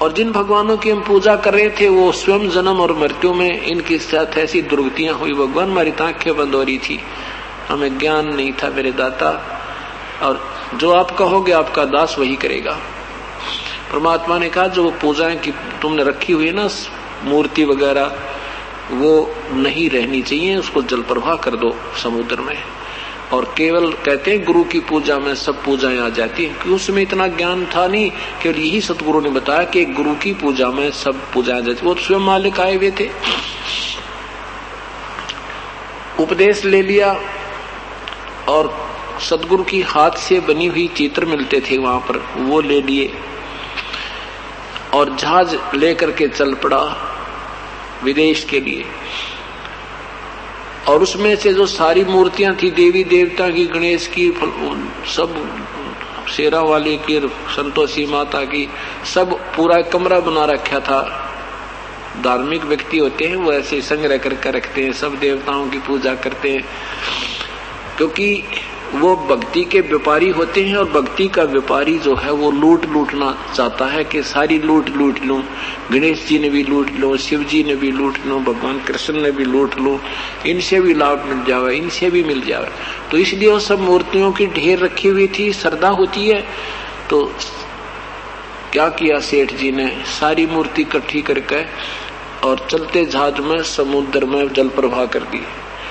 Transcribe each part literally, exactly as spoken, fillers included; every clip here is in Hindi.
और जिन भगवानों की हम पूजा कर रहे थे वो स्वयं जन्म और मृत्यु में इनके साथ ऐसी दुर्गतियां हुई। भगवान हमारी आंखें बंद हो रही थी, हमें ज्ञान नहीं था मेरे दाता, और जो आप कहोगे आपका दास वही करेगा। परमात्मा ने कहा जो पूजाएं की तुमने रखी हुई है ना, मूर्ति वगैरह, वो नहीं रहनी चाहिए, उसको जल प्रवाह कर दो समुद्र में। और केवल कहते हैं गुरु की पूजा में सब पूजाएं आ जाती हैं, क्योंकि उसमें इतना ज्ञान था नहीं। केवल यही सतगुरु ने बताया कि गुरु की पूजा में सब पूजाएं आ जाती। वो स्वयं मालिक आए हुए थे, उपदेश ले लिया, और सतगुरु की हाथ से बनी हुई चित्र मिलते थे वहां पर, वो ले लिए और जहाज लेकर के चल पड़ा विदेश के लिए। और उसमें से जो सारी मूर्तियां थी देवी देवता की, गणेश की, सब शेरा वाली की, संतोषी माता की, सब पूरा कमरा बना रखा था। धार्मिक व्यक्ति होते हैं वो ऐसे संग्रह करके रखते हैं, सब देवताओं की पूजा करते हैं, क्योंकि वो भक्ति के व्यापारी होते हैं। और भक्ति का व्यापारी जो है वो लूट लूटना चाहता है कि सारी लूट लूट लूं, गणेश जी ने भी लूट लो, शिव जी ने भी लूट लो, भगवान कृष्ण ने भी लूट लो, इनसे भी लाभ मिल जावे, इनसे भी मिल जावे। तो इसलिए वो सब मूर्तियों की ढेर रखी हुई थी, श्रद्धा होती है। तो क्या किया सेठ जी ने, सारी मूर्ति इकट्ठी करके और चलते जहाज में समुद्र में जल प्रवाह कर दी।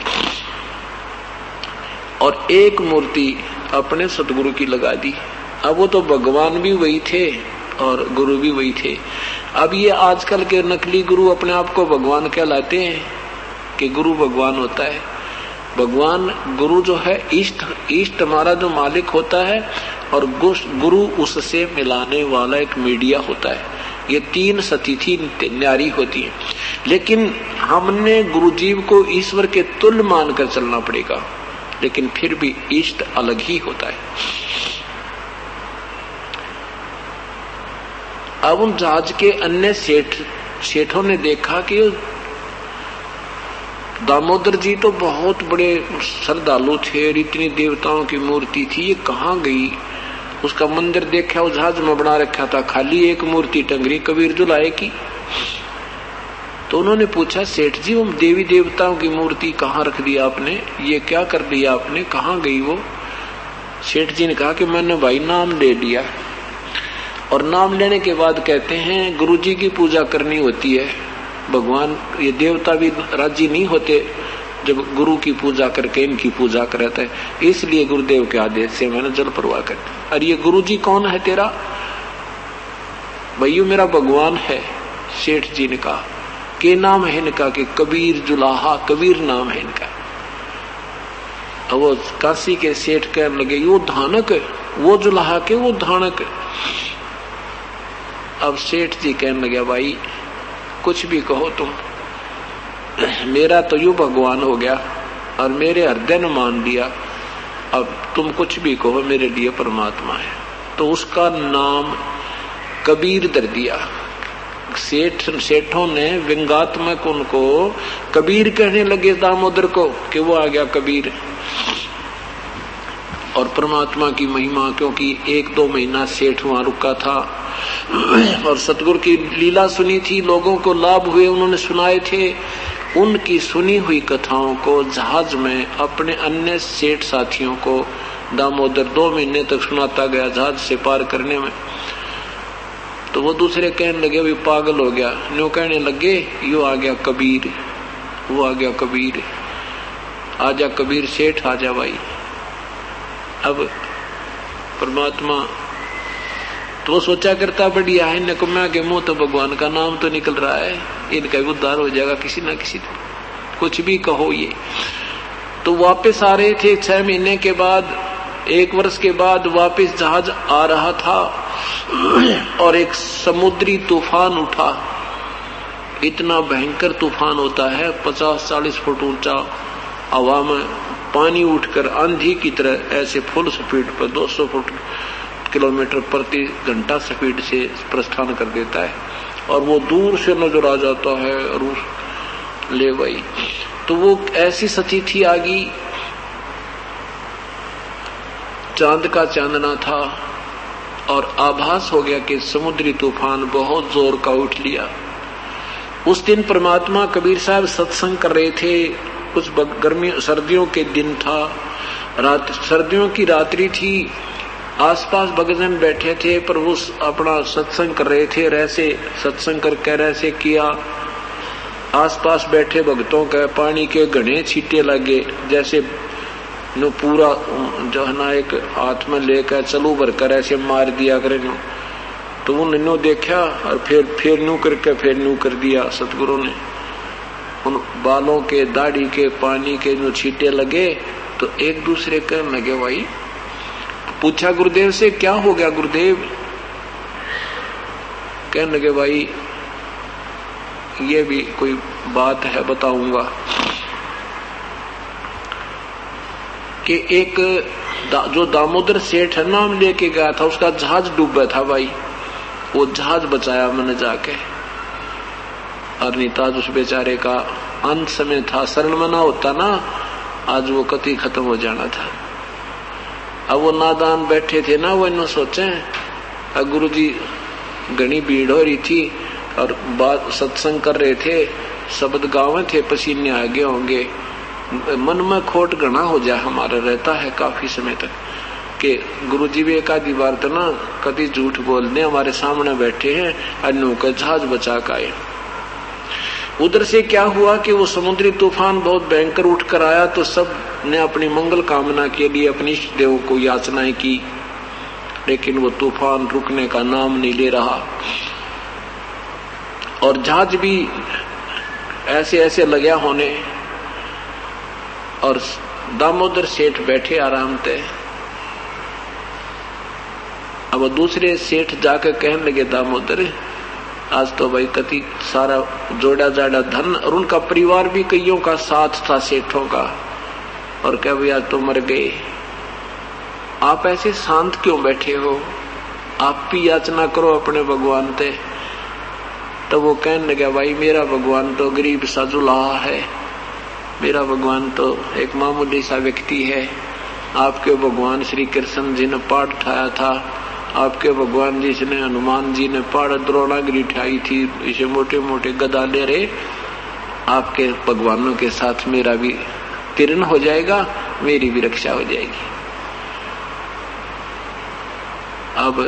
और एक मूर्ति अपने सतगुरु की लगा दी। अब वो तो भगवान भी वही थे और गुरु भी वही थे। अब ये आजकल के नकली गुरु अपने आप को भगवान कहलाते हैं कि गुरु भगवान होता है। भगवान गुरु जो है इष्ट इष्ट हमारा जो मालिक होता है, और गुरु उससे मिलाने वाला एक मीडिया होता है। ये तीन सतिथि न्यारी होती है, लेकिन हमने गुरुजीव को ईश्वर के तुल्य मानकर चलना पड़ेगा, लेकिन फिर भी इष्ट अलग ही होता है। अब उन जहाज के अन्य सेठ सेठों ने देखा कि दामोदर जी तो बहुत बड़े श्रद्धालु थे, इतनी देवताओं की मूर्ति थी, ये कहाँ गई। उसका मंदिर देखा, उस जहाज में बना रखा था, खाली एक मूर्ति टंगरी कबीर जुलाए की। तो उन्होंने पूछा सेठ जी वो देवी देवताओं की मूर्ति कहाँ रख दी आपने, ये क्या कर दिया आपने, कहाँ गई वो। सेठ जी ने कहा कि मैंने भाई नाम ले लिया, और नाम लेने के बाद कहते हैं गुरु जी की पूजा करनी होती है। भगवान ये देवता भी राजी नहीं होते जब गुरु की पूजा करके इनकी पूजा करते हैं, इसलिए गुरुदेव के आदेश से मैंने जल प्रवाह कर दी। अरे ये गुरु जी कौन है तेरा? भैया मेरा भगवान है। सेठ जी ने कहा के नाम है इनका कि कबीर जुलाहा, कबीर नाम है इनका। अब वो काशी के सेठ कहने लगे वो धानक, वो जुलाहा के वो धानक। अब सेठ जी कहने लगे भाई कुछ भी कहो तुम, मेरा तो यू भगवान हो गया और मेरे हृदय ने मान लिया, अब तुम कुछ भी कहो मेरे लिए परमात्मा है। तो उसका नाम कबीर धर दिया। सेठ सेठों ने व्यंगात्मक उनको कबीर कहने लगे दामोदर को कि वो आ गया कबीर। और परमात्मा की महिमा, क्योंकि एक दो महीना सेठ वहां रुका था और सतगुरु की लीला सुनी थी, लोगों को लाभ हुए, उन्होंने सुनाए थे। उनकी सुनी हुई कथाओं को जहाज में अपने अन्य सेठ साथियों को दामोदर दो महीने तक सुनाता गया जहाज से पार करने में। तो वो दूसरे कहने लगे भी पागल हो गया, न्यू कहने लगे यो आ गया कबीर, वो आ गया कबीर, आजा कबीर सेठ आजा भाई। अब परमात्मा तो सोचा करता बढ़िया है, नकुम्या के मुंह तो भगवान का नाम तो निकल रहा है, इनका भी उद्धार हो जाएगा किसी ना किसी, कुछ भी कहो ये। तो वापस आ रहे थे छह महीने के बाद, एक वर्ष के बाद वापस जहाज आ रहा था और एक समुद्री तूफान उठा। इतना भयंकर तूफान होता है, पचास चालीस फुट ऊंचा, हवा में पानी उठकर आंधी की तरह ऐसे फुल स्पीड पर दो सौ फुट किलोमीटर प्रति घंटा स्पीड से प्रस्थान कर देता है, और वो दूर से नजर आ जाता है। और उस ले भाई तो वो ऐसी स्थिति आ गई, चांद का चांदना था, और आभास हो गया कि समुद्री तूफान बहुत जोर का उठ लिया। उस दिन परमात्मा कबीर साहब सत्संग कर रहे थे। कुछ गर्मी सर्दियों के दिन था, रात सर्दियों की रात्रि थी। आसपास भक्तजन बैठे थे पर वो अपना सत्संग कर रहे थे। ऐसे सत्संग कर कह ऐसे किया, आसपास बैठे भक्तों का पानी के घने छींटे लगे, जैसे नो पूरा जो है ना एक हाथ में लेकर चलू भर कर ऐसे मार दिया करे नो। तो उन्होंने देखा और फिर फिर नू करके फिर नू कर दिया। सतगुरु ने उन बालों के दाढ़ी के पानी के जो छींटे लगे तो एक दूसरे कहने लगे भाई। पूछा गुरुदेव से क्या हो गया गुरुदेव? कहने लगे भाई ये भी कोई बात है बताऊंगा कि एक दा, जो दामोदर सेठ है नाम लेके गया था उसका जहाज डूबा था भाई। वो जहाज बचाया मैंने जाके, और नहीं तो उस बेचारे का अंत समय था। शरण मना होता ना आज वो कति खत्म हो जाना था। अब वो नादान बैठे थे ना, वो इन्होंने सोचे गुरु जी घनी भीड़ हो रही थी और बात सत्संग कर रहे थे, शब्द गावे थे, पसीने आगे होंगे, मन में खोट घना हो जाए हमारा रहता है काफी समय तक कि गुरु जी भी एक आधी बार तो ना कभी झूठ बोलने हमारे सामने बैठे हैं, अन्नों का जहाज बचा का आए। उधर से क्या हुआ कि वो समुद्री तूफान बहुत भयंकर उठ कर आया तो सब ने अपनी मंगल कामना के लिए अपने इष्ट देवों को याचनाएं की, लेकिन वो तूफान रुकने का नाम नहीं ले रहा। और जहाज भी ऐसे ऐसे लगा होने, और दामोदर सेठ बैठे आराम से। अब दूसरे सेठ जाकर कहने लगे दामोदर आज तो भाई कति सारा जोड़ा जाड़ा धन, और उनका परिवार भी कईयों का साथ था सेठों का, और क्या भैया तो मर गए, आप ऐसे शांत क्यों बैठे हो, आप भी याचना करो अपने भगवान से। तो वो कहने लगा भाई मेरा भगवान तो गरीब सा जुलाहा है, मेरा भगवान तो एक मामूली सा व्यक्ति है। आपके भगवान श्री कृष्ण जी ने पाठ उठाया था, आपके भगवान जी ने हनुमान जी ने पहाड़ द्रोणागिरी उठाई थी, इसे मोटे मोटे गदा ले रहे। आपके भगवानों के साथ मेरा भी तीर्ण हो जाएगा, मेरी भी रक्षा हो जाएगी। अब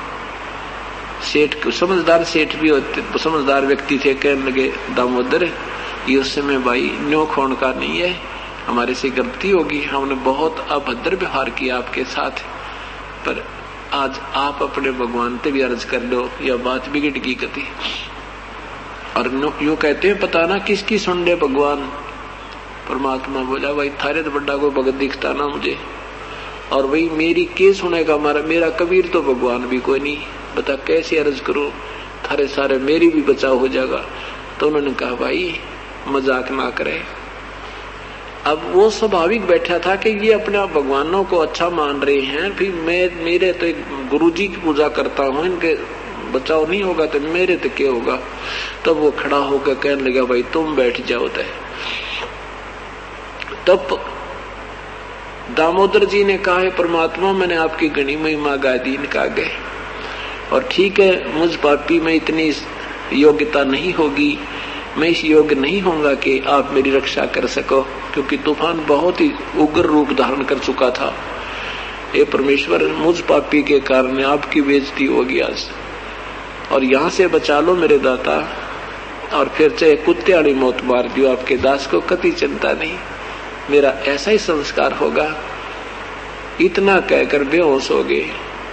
सेठ समझदार सेठ भी होते, समझदार व्यक्ति थे, कहने लगे दामोदर ये उस समय भाई न्यो खोण का नहीं है, हमारे से गलती होगी, हमने बहुत अभद्र व्यवहार किया आपके साथ, पर आज आप अपने भगवान से भी अर्ज कर लो, यह बात बिगड़ की कती। और यूं कहते हैं पता ना किसकी सुन ले भगवान। परमात्मा बोला भाई थारे तो बड़ा कोई भगत दिखता ना मुझे, और वही मेरी के सुनेगा, हमारा मेरा कबीर तो भगवान भी कोई नहीं, बता कैसे अर्ज करो, थारे सारे मेरी भी बचाव हो जाएगा। तो उन्होंने कहा भाई मजाक ना करे। अब वो स्वाभाविक बैठा था कि ये अपने भगवानों को अच्छा मान रहे हैं, फिर मैं मेरे तो एक गुरु जी की पूजा करता हूँ, इनके बचाव नहीं होगा तो मेरे तो क्या होगा। तब वो खड़ा होकर कहने लगा भाई तुम बैठ जाओ। तब दामोदर जी ने कहा है परमात्मा मैंने आपकी घनी महिमा गा दी, इनका गए, और ठीक है मुझ पापी में इतनी योग्यता नहीं होगी, मैं इस योग्य नहीं होऊंगा कि आप मेरी रक्षा कर सको, क्योंकि तूफान बहुत ही उग्र रूप धारण कर चुका था। ये परमेश्वर मुझ पापी के कारण आपकी बेइज्जती होगी आज, और यहाँ से बचा लो मेरे दाता, और फिर चाहे कुत्ते वाली मौत मार दियो, आपके दास को कति चिंता नहीं, मेरा ऐसा ही संस्कार होगा। इतना कहकर बेहोश हो गए।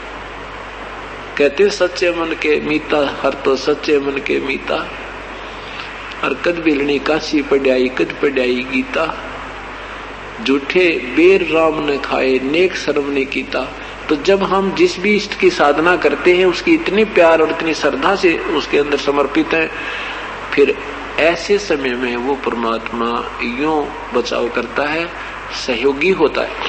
कहते सच्चे मन के मीता हर तो सच्चे मन के मीता, और कद बिलनी काशी पढ़ाई कद पढ़ाई गीता, झूठे बेर राम ने खाए नेक सर्व ने कीता। तो जब हम जिस भी इष्ट की साधना करते हैं उसकी इतनी प्यार और इतनी श्रद्धा से उसके अंदर समर्पित है, फिर ऐसे समय में वो परमात्मा यूं बचाव करता है, सहयोगी होता है।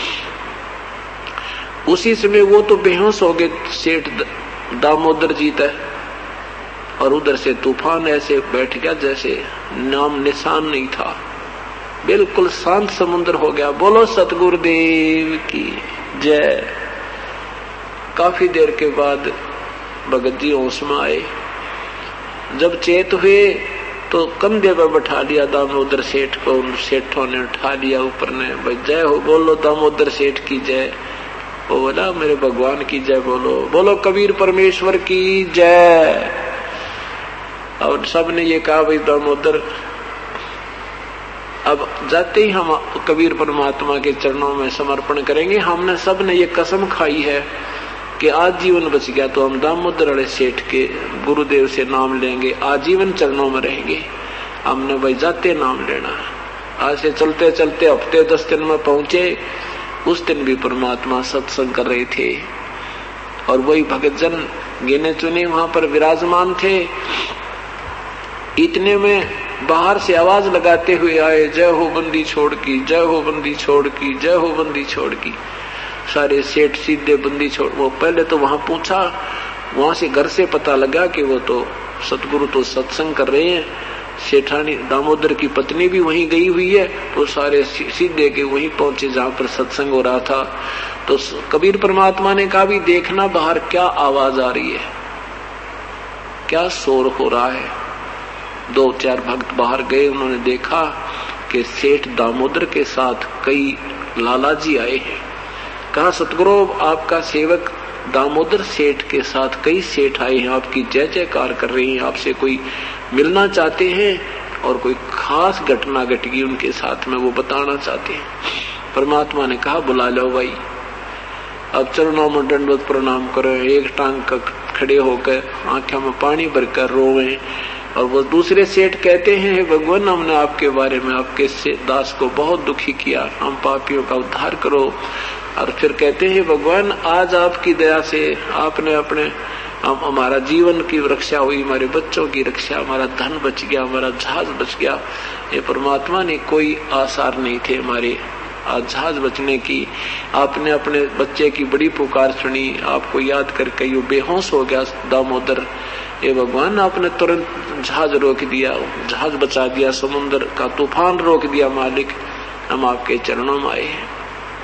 उसी समय वो तो बेहोश हो गए सेठ दामोदर जी तक, और उधर से तूफान ऐसे बैठ गया जैसे नाम निशान नहीं था, बिल्कुल शांत समुद्र हो गया। बोलो सतगुरुदेव की जय। काफी देर के बाद भगत जी होश में आए। जब चेत हुए तो कंधे पर बैठा लिया दामोदर सेठ को। उन सेठों ने उठा लिया ऊपर ने, भाई जय हो बोलो दामोदर सेठ की जय। वो बोला मेरे भगवान की जय बोलो, बोलो कबीर परमेश्वर की जय। और सबने ये कहा भाई दामोदर अब जाते ही हम कबीर परमात्मा के चरणों में समर्पण करेंगे। हमने सबने ये कसम खाई है कि आजीवन बच गया तो हम दामोदर वाले सेठ के गुरुदेव से नाम लेंगे, आजीवन चरणों में रहेंगे। हमने भाई जाते नाम लेना। आज से चलते चलते हफ्ते दस दिन में पहुंचे। उस दिन भी परमात्मा सत्संग कर रहे थे और वही भगत जन गिने चुने वहां पर विराजमान थे। इतने में बाहर से आवाज लगाते हुए आए, जय हो बंदी छोड़ की, जय हो बंदी छोड़ की, जय हो बंदी छोड़ की। सारे सेठ सीधे बंदी छोड़। वो पहले तो वहां पूछा, वहां से घर से पता लगा कि वो तो सतगुरु तो सत्संग कर रहे हैं। सेठानी दामोदर की पत्नी भी वहीं गई हुई है। तो सारे सीधे के वहीं पहुंचे जहां पर सत्संग हो रहा था। तो कबीर परमात्मा ने कहा भी देखना बाहर क्या आवाज आ रही है, क्या शोर हो रहा है। दो चार भक्त बाहर गए, उन्होंने देखा कि सेठ दामोदर के साथ कई लालाजी आए हैं। कहा सतगुरु आपका सेवक दामोदर सेठ के साथ कई सेठ आए हैं, आपकी जय जयकार कर रहे हैं, आपसे कोई मिलना चाहते हैं और कोई खास घटना घट गई उनके साथ में, वो बताना चाहते हैं। परमात्मा ने कहा बुला लो भाई। अब चरणों में दंडवत प्रणाम करो, एक टांग का खड़े होकर आंखों में पानी भरकर रोवे। और वो दूसरे सेठ कहते हैं भगवान हमने आपके बारे में आपके दास को बहुत दुखी किया, हम पापियों का उद्धार करो। और फिर कहते हैं भगवान आज आपकी दया से आपने अपने हम हमारा जीवन की रक्षा हुई, हमारे बच्चों की रक्षा, हमारा धन बच गया, हमारा जहाज बच गया। ये परमात्मा ने कोई आसार नहीं थे हमारे जहाज बचने की। आपने अपने बच्चे की बड़ी पुकार सुनी, आपको याद करके ये बेहोश हो गया दामोदर। ये भगवान आपने तुरंत जहाज रोक दिया, जहाज बचा दिया, समुद्र का तूफान रोक दिया। मालिक हम आपके चरणों में आए हैं।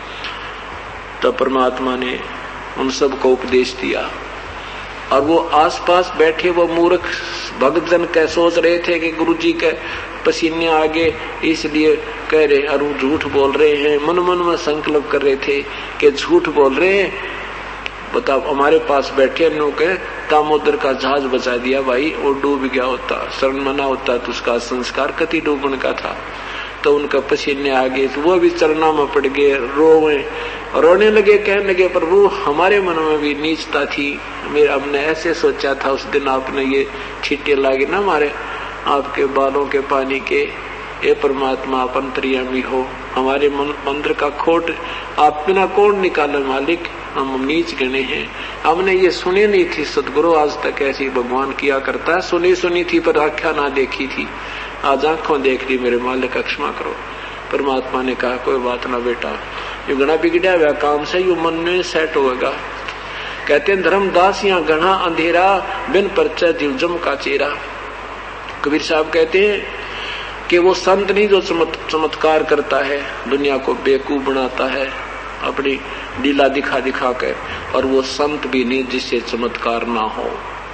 तो परमात्मा ने उन सब को उपदेश दिया। और वो आसपास बैठे वो मूर्ख भक्त जन कह सोच रहे थे कि गुरुजी के पसीने आगे इसलिए कह रहे और वो झूठ बोल रहे हैं। मन मन में संकल्प कर रहे थे कि झूठ बोल रहे हैं। बताओ हमारे पास बैठे के दामोदर का जहाज बचा दिया भाई, वो डूब गया होता, शरण मना होता तो उसका संस्कार कति डूबने का था। तो उनका पसीने आ गए तो वो भी चरणों में पड़ गए, रोवे रोने लगे, कहने लगे प्रभु हमारे मन में भी नीचता थी, मेरा हमने ऐसे सोचा था उस दिन आपने ये छींटे लागे ना हमारे आपके बालों के पानी के। ये परमात्मा आप अंतर्यामी हो, हमारे मंदिर का खोट आप बिना कौन निकाले मालिक, हम नीच गणे हैं। हमने ये सुनी नहीं थी सतगुरु आज तक ऐसी भगवान किया करता है, सुनी सुनी थी पर आख्या ना देखी थी, आज आंखों देख ली, मेरे मालिक क्षमा करो। परमात्मा ने कहा कोई बात ना बेटा, ये गणा बिगड़ा हुआ काम से यू मन में सेट होगा। कहते हैं धर्मदास यहाँ गणा अंधेरा बिन परिचय दिलजम का चेहरा। कबीर साहब कहते हैं कि वो संत नहीं जो चमत्कार करता है, दुनिया को बेवकूफ बनाता है अपनी लीला दिखा दिखा कर, और वो संत भी नहीं जिससे चमत्कार ना हो।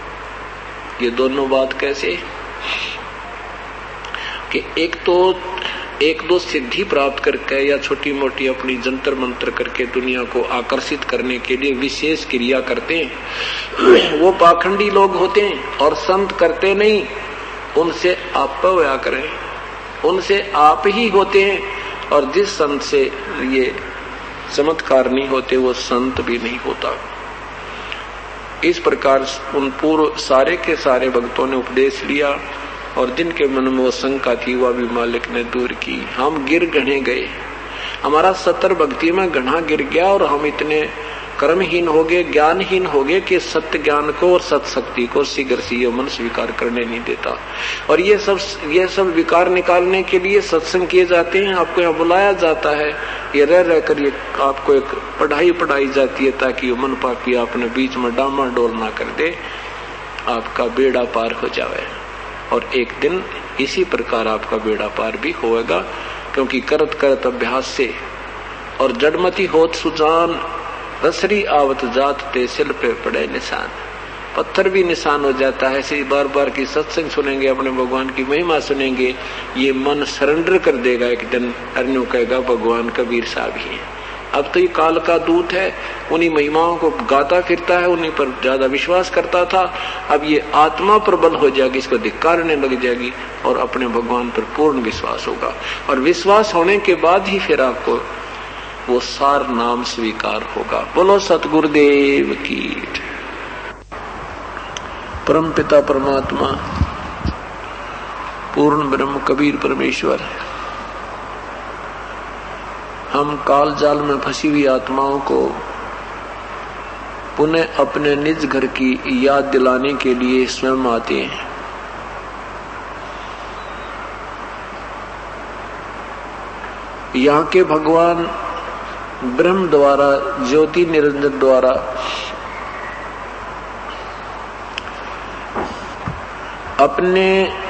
ये दोनों बात कैसे कि एक तो एक दो सिद्धि प्राप्त करके या छोटी मोटी अपनी जंतर मंत्र करके दुनिया को आकर्षित करने के लिए विशेष क्रिया करते हैं, वो पाखंडी लोग होते हैं। और संत करते नहीं, उनसे आप होया करें, उनसे आप ही होते हैं। और जिस संत से ये चमत्कार नहीं होते वो संत भी नहीं होता। इस प्रकार उन पूर्व सारे के सारे भक्तों ने उपदेश लिया और जिनके मन में वो शंका थी वह भी मालिक ने दूर की। हम गिर गणे गए, हमारा सतर भक्ति में गढ़ा गिर गया और हम इतने कर्महीन हो गए, ज्ञानहीन हो गए कि सत्य ज्ञान को और सत्य शक्ति को शीघ्र से ये मन स्वीकार करने नहीं देता। और ये सब ये सब विकार निकालने के लिए सत्संग किए जाते हैं, आपको यहाँ बुलाया जाता है, ये रह रह कर ये आपको एक पढ़ाई पढ़ाई जाती है ताकि ये मन पापी अपने बीच में डामा डोल ना कर दे, आपका बेड़ा पार हो जाए। और एक दिन इसी प्रकार आपका बेड़ा पार भी होएगा, क्योंकि करत करत अभ्यास से और जड़मती होत सुजान रसरी आवत जात ते सिल पे पड़े निशान। पत्थर भी निशान हो जाता है। ऐसे बार बार की सत्संग सुनेंगे, अपने भगवान की महिमा सुनेंगे, ये मन सरेंडर कर देगा। एक दिन अर्जुन कहेगा भगवान कबीर साहब ही है। अब तो ये काल का दूत है, उन्हीं महिमाओं को गाता फिरता है, उन्हीं पर ज्यादा विश्वास करता था। अब ये आत्मा प्रबल हो जाएगी, इसको धिक्कारने लग जाएगी और अपने भगवान पर पूर्ण विश्वास होगा। और विश्वास होने के बाद ही फिर आपको वो सार नाम स्वीकार होगा। बोलो सतगुरुदेव की। परम पिता परमात्मा पूर्ण ब्रह्म कबीर परमेश्वर, हम काल जाल में फंसी हुई आत्माओं को पुनः अपने निज घर की याद दिलाने के लिए स्वयं आते हैं। यहाँ के भगवान ब्रह्म द्वारा, ज्योति निरंजन द्वारा अपने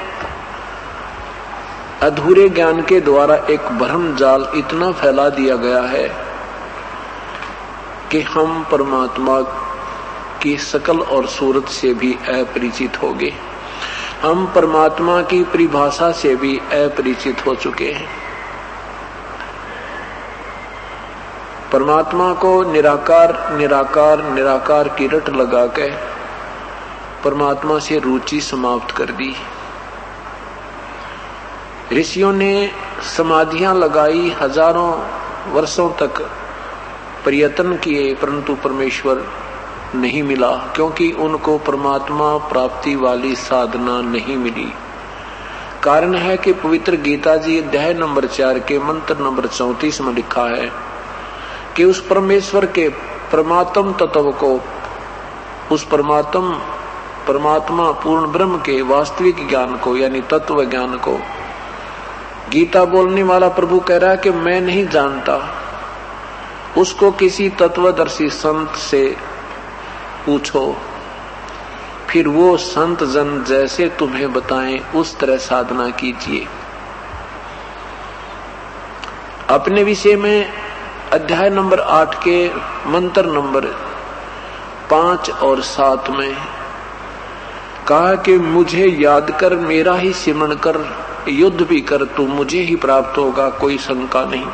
अधूरे ज्ञान के द्वारा एक भ्रम जाल इतना फैला दिया गया है कि हम परमात्मा की शकल और सूरत से भी अपरिचित हो गए। हम परमात्मा की परिभाषा से भी अपरिचित हो चुके हैं। परमात्मा को निराकार निराकार निराकार की रट लगा के परमात्मा से रुचि समाप्त कर दी। ऋषियों ने समाधियां लगाई, हजारों वर्षों तक प्रयत्न किए, परंतु परमेश्वर नहीं मिला, क्योंकि उनको परमात्मा प्राप्ति वाली साधना नहीं मिली। कारण है कि पवित्र गीता जी अध्याय नंबर चार के मंत्र नंबर चौंतीस में लिखा है कि उस परमेश्वर के परमात्म तत्व को, उस परमात्म परमात्मा पूर्ण ब्रह्म के वास्तविक ज्ञान को, यानी तत्व ज्ञान को गीता बोलने वाला प्रभु कह रहा है कि मैं नहीं जानता। उसको किसी तत्वदर्शी संत से पूछो, फिर वो संत जन जैसे तुम्हें बताएं उस तरह साधना कीजिए। अपने विषय में अध्याय नंबर आठ के मंत्र नंबर पांच और सात में कहा कि मुझे याद कर, मेरा ही सिमरण कर, युद्ध भी कर, तू मुझे ही प्राप्त होगा, कोई शंका नहीं।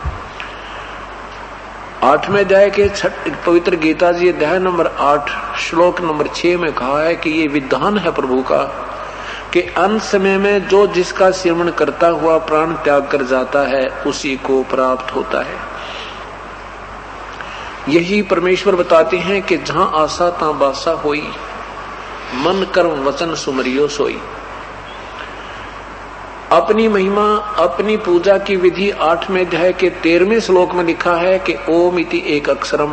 आठवें अध्याय के पवित्र गीता जी अध्याय नंबर आठ श्लोक नंबर छह में कहा है कि ये विधान है प्रभु का कि अंत समय में जो जिसका सिमरण करता हुआ प्राण त्याग कर जाता है उसी को प्राप्त होता है। यही परमेश्वर बताते हैं कि जहां आशा ता बासा होई, मन कर्म वचन सुमरियो सोई। अपनी महिमा, अपनी पूजा की विधि आठवें अध्याय के तेरहवें श्लोक में लिखा है कि ओम इति एक अक्षरम,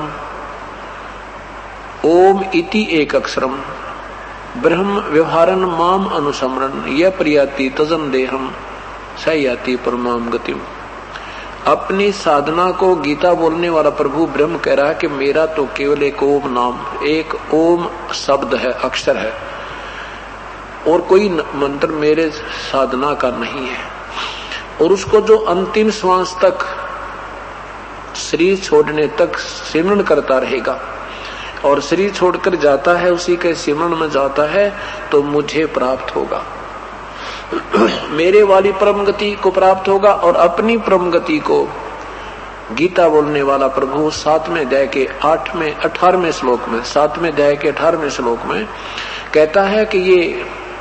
ओम इति एक अक्षरम ब्रह्म व्यवहारन माम अनुसमरन यह प्रियाति तजन देहम सयाति परमाम गतिम। अपनी साधना को गीता बोलने वाला प्रभु ब्रह्म कह रहा है कि मेरा तो केवल एक ओम नाम, एक ओम शब्द है, अक्षर है, और कोई मंत्र मेरे साधना का नहीं है। और उसको जो अंतिम श्वास तक, शरीर छोड़ने तक सिमरण करता रहेगा और शरीर छोड़कर जाता है, उसी के सिमरण में जाता है, तो मुझे प्राप्त होगा, मेरे वाली परम गति को प्राप्त होगा। और अपनी परम गति को गीता बोलने वाला प्रभु सातवें अध्याय के आठवें अठारहवें श्लोक में, सातवें अध्याय के अठारहवें श्लोक में कहता है कि ये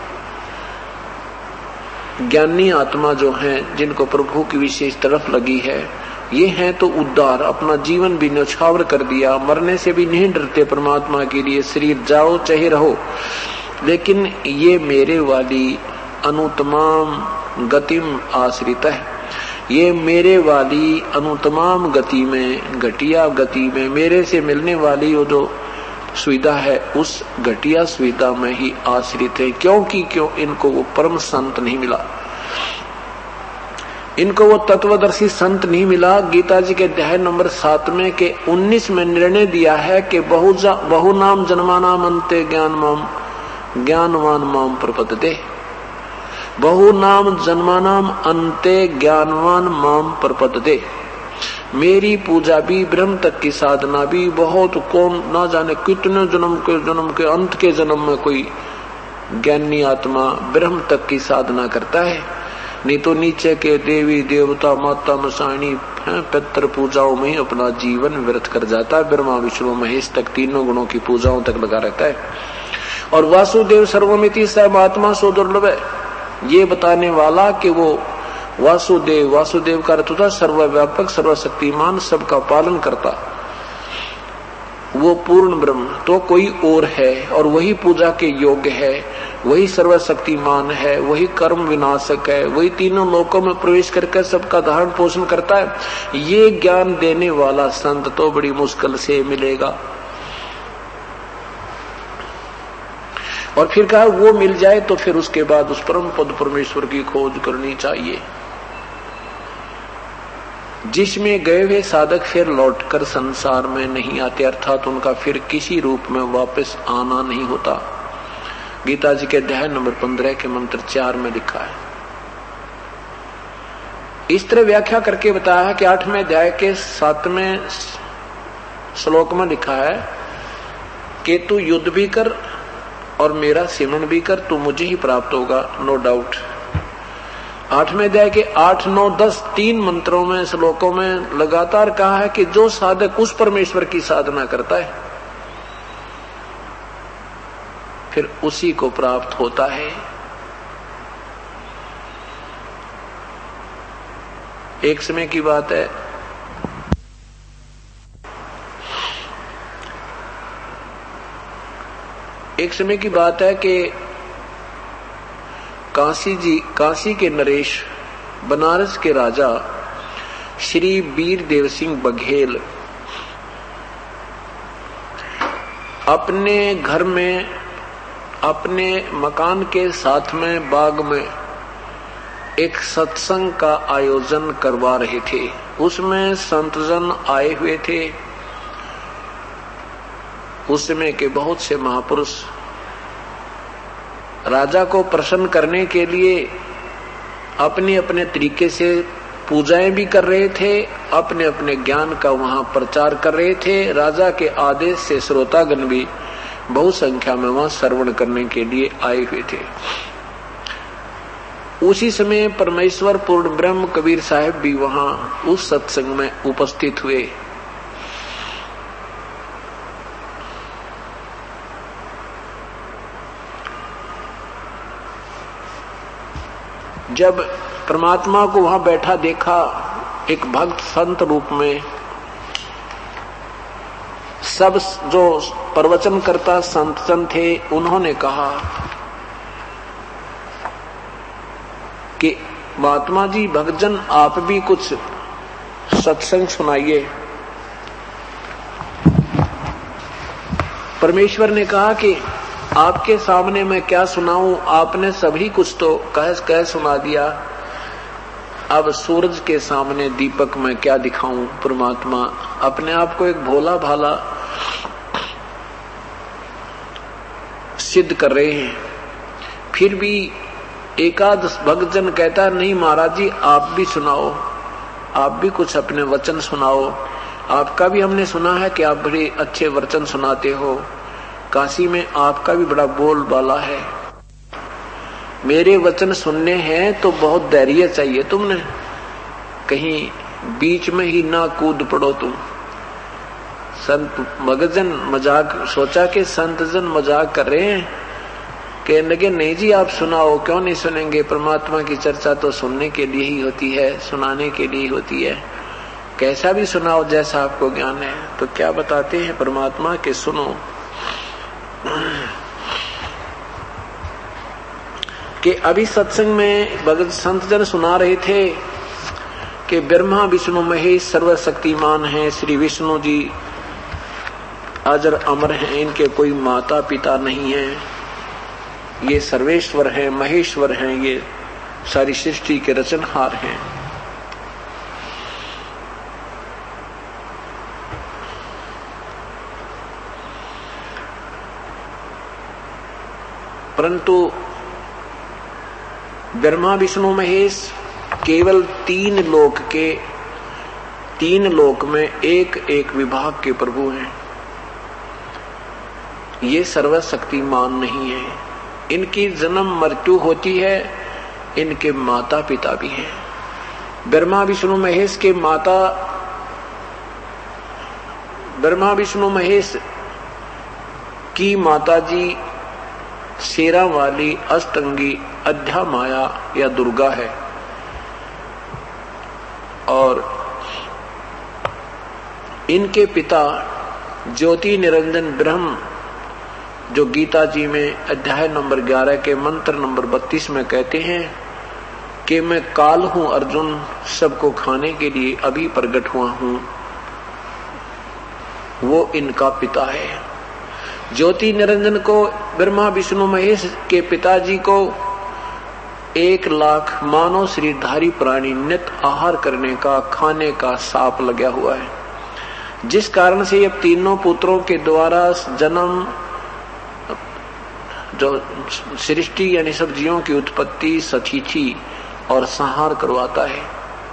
ज्ञानी आत्मा जो हैं, जिनको प्रभु की विशेष तरफ लगी है, ये हैं तो उद्धार, अपना जीवन भी न्यौछावर कर दिया, मरने से भी नहीं डरते परमात्मा के लिए, शरीर जाओ चाहे रहो, लेकिन ये मेरे वाली अनुतमाम गतिम आश्रित है। ये मेरे वाली अनुतमाम गति में, घटिया गति में, मेरे से मिलने वाली वो जो सुविधा है उस घटिया सुविधा में ही आश्रित है। क्योंकि क्यों इनको वो परम संत नहीं मिला, इनको वो तत्वदर्शी संत नहीं मिला। गीता जी के अध्याय नंबर सात में के उन्नीस में निर्णय दिया है कि बहु बहु नाम जन्मानाम अंते ज्ञान माम ज्ञानवान माम प्रपद्यते। बहु नाम जन्मानाम अंते ज्ञानवान माम प्रपद्यते। मेरी पूजा भी, ब्रह्म तक की साधना भी, बहुत कौन ना जाने कितने जन्म के जन्म के अंत के जन्म में कोई ज्ञानी आत्मा ब्रह्म तक की साधना करता है, नहीं तो नीचे के देवी देवता माता मसाणी पितृ पूजाओं में ही अपना जीवन व्यर्थ कर जाता है। ब्रह्मा विष्णु महेश तक तीनों गुणों की पूजाओं तक लगा रहता है। और वासुदेव सर्वमिति स आत्मा सो दुर्लभ है, ये बताने वाला कि वो वासुदेव, वासुदेव का अर्थ होता सर्वव्यापक सर्वशक्तिमान सबका पालन करता, वो पूर्ण ब्रह्म तो कोई और है और वही पूजा के योग्य है, वही सर्वशक्तिमान है, वही कर्म विनाशक है, वही तीनों लोकों में प्रवेश करके सबका धारण पोषण करता है। ये ज्ञान देने वाला संत तो बड़ी मुश्किल से मिलेगा। और फिर कहा वो मिल जाए तो फिर उसके बाद उस परम पद परमेश्वर की खोज करनी चाहिए, जिसमें गए हुए साधक फिर लौटकर संसार में नहीं आते, अर्थात उनका फिर किसी रूप में वापस आना नहीं होता। गीता जी के अध्याय नंबर पंद्रह के मंत्र चार में लिखा है। इस तरह व्याख्या करके बताया कि आठवें अध्याय के सातवें श्लोक में लिखा है कि तू युद्ध भी कर और मेरा सिमरन भी कर, तू मुझे ही प्राप्त होगा, नो डाउट। आठवें अध्याय के आठ नौ दस तीन मंत्रों में श्लोकों में लगातार कहा है कि जो साधक उस परमेश्वर की साधना करता है फिर उसी को प्राप्त होता है। एक समय की बात है, एक समय की बात है कि काशी जी, काशी के नरेश, बनारस के राजा श्री वीर देव सिंह बघेल अपने घर में, अपने मकान के साथ में बाग में एक सत्संग का आयोजन करवा रहे थे। उसमें संतजन आए हुए थे। उस समय के बहुत से महापुरुष राजा को प्रसन्न करने के लिए अपने अपने तरीके से पूजाएं भी कर रहे थे, अपने अपने ज्ञान का वहां प्रचार कर रहे थे। राजा के आदेश से श्रोतागण भी बहु संख्या में वहां श्रवण करने के लिए आए हुए थे। उसी समय परमेश्वर पूर्ण ब्रह्म कबीर साहब भी वहां उस सत्संग में उपस्थित हुए। जब परमात्मा को वहां बैठा देखा एक भक्त संत रूप में, सब जो प्रवचन करता संतजन थे उन्होंने कहा कि महात्मा जी भक्तजन आप भी कुछ सत्संग सुनाइए। परमेश्वर ने कहा कि आपके सामने मैं क्या सुनाऊं, आपने सभी कुछ तो कह कह सुना दिया, अब सूरज के सामने दीपक में क्या दिखाऊं। परमात्मा अपने आप को एक भोला भाला सिद्ध कर रहे हैं। फिर भी एकाद भक्तजन कहता नहीं महाराज जी आप भी सुनाओ, आप भी कुछ अपने वचन सुनाओ, आपका भी हमने सुना है कि आप बड़े अच्छे वचन सुनाते हो, काशी में आपका भी बड़ा बोल बाला है, मेरे वचन सुनने हैं तो बहुत धैर्य चाहिए तुमने, कहीं बीच में ही ना कूद पड़ो तुम। संत भक्तजन मजाक सोचा कि संतजन मजाक कर रहे हैं, कहने लगे नहीं जी आप सुनाओ। क्यों नहीं सुनेंगे, परमात्मा की चर्चा तो सुनने के लिए ही होती है, सुनाने के लिए ही होती है, कैसा भी सुनाओ जैसा आपको ज्ञान है। तो क्या बताते हैं परमात्मा के सुनो कि अभी सत्संग में भगत संतजन सुना रहे थे कि ब्रह्मा विष्णु महेश सर्वशक्तिमान हैं, श्री विष्णु जी अजर अमर हैं, इनके कोई माता पिता नहीं है, ये सर्वेश्वर हैं, महेश्वर हैं, ये सारी सृष्टि के रचनहार हैं। परंतु ब्रह्मा विष्णु महेश केवल तीन लोक के तीन लोक में एक एक विभाग के प्रभु हैं। ये सर्वशक्तिमान नहीं है। इनकी जन्म मृत्यु होती है। इनके माता पिता भी हैं। ब्रह्मा विष्णु महेश के माता ब्रह्मा विष्णु महेश की माता जी शेरा वाली अष्टंगी अध्या माया या दुर्गा है, और इनके पिता ज्योति निरंजन ब्रह्म, जो गीता जी में अध्याय नंबर ग्यारह के मंत्र नंबर बत्तीस में कहते हैं कि मैं काल हूं अर्जुन, सबको खाने के लिए अभी प्रकट हुआ हूं, वो इनका पिता है। ज्योति निरंजन को ब्रह्मा विष्णु महेश के पिताजी को एक लाख मानव शरीरधारी प्राणी नित आहार करने का, खाने का साप लगा हुआ है, जिस कारण से अब तीनों पुत्रों के द्वारा जन्म, जो सृष्टि यानी सब जीवों की उत्पत्ति, सतिथि और संहार करवाता है।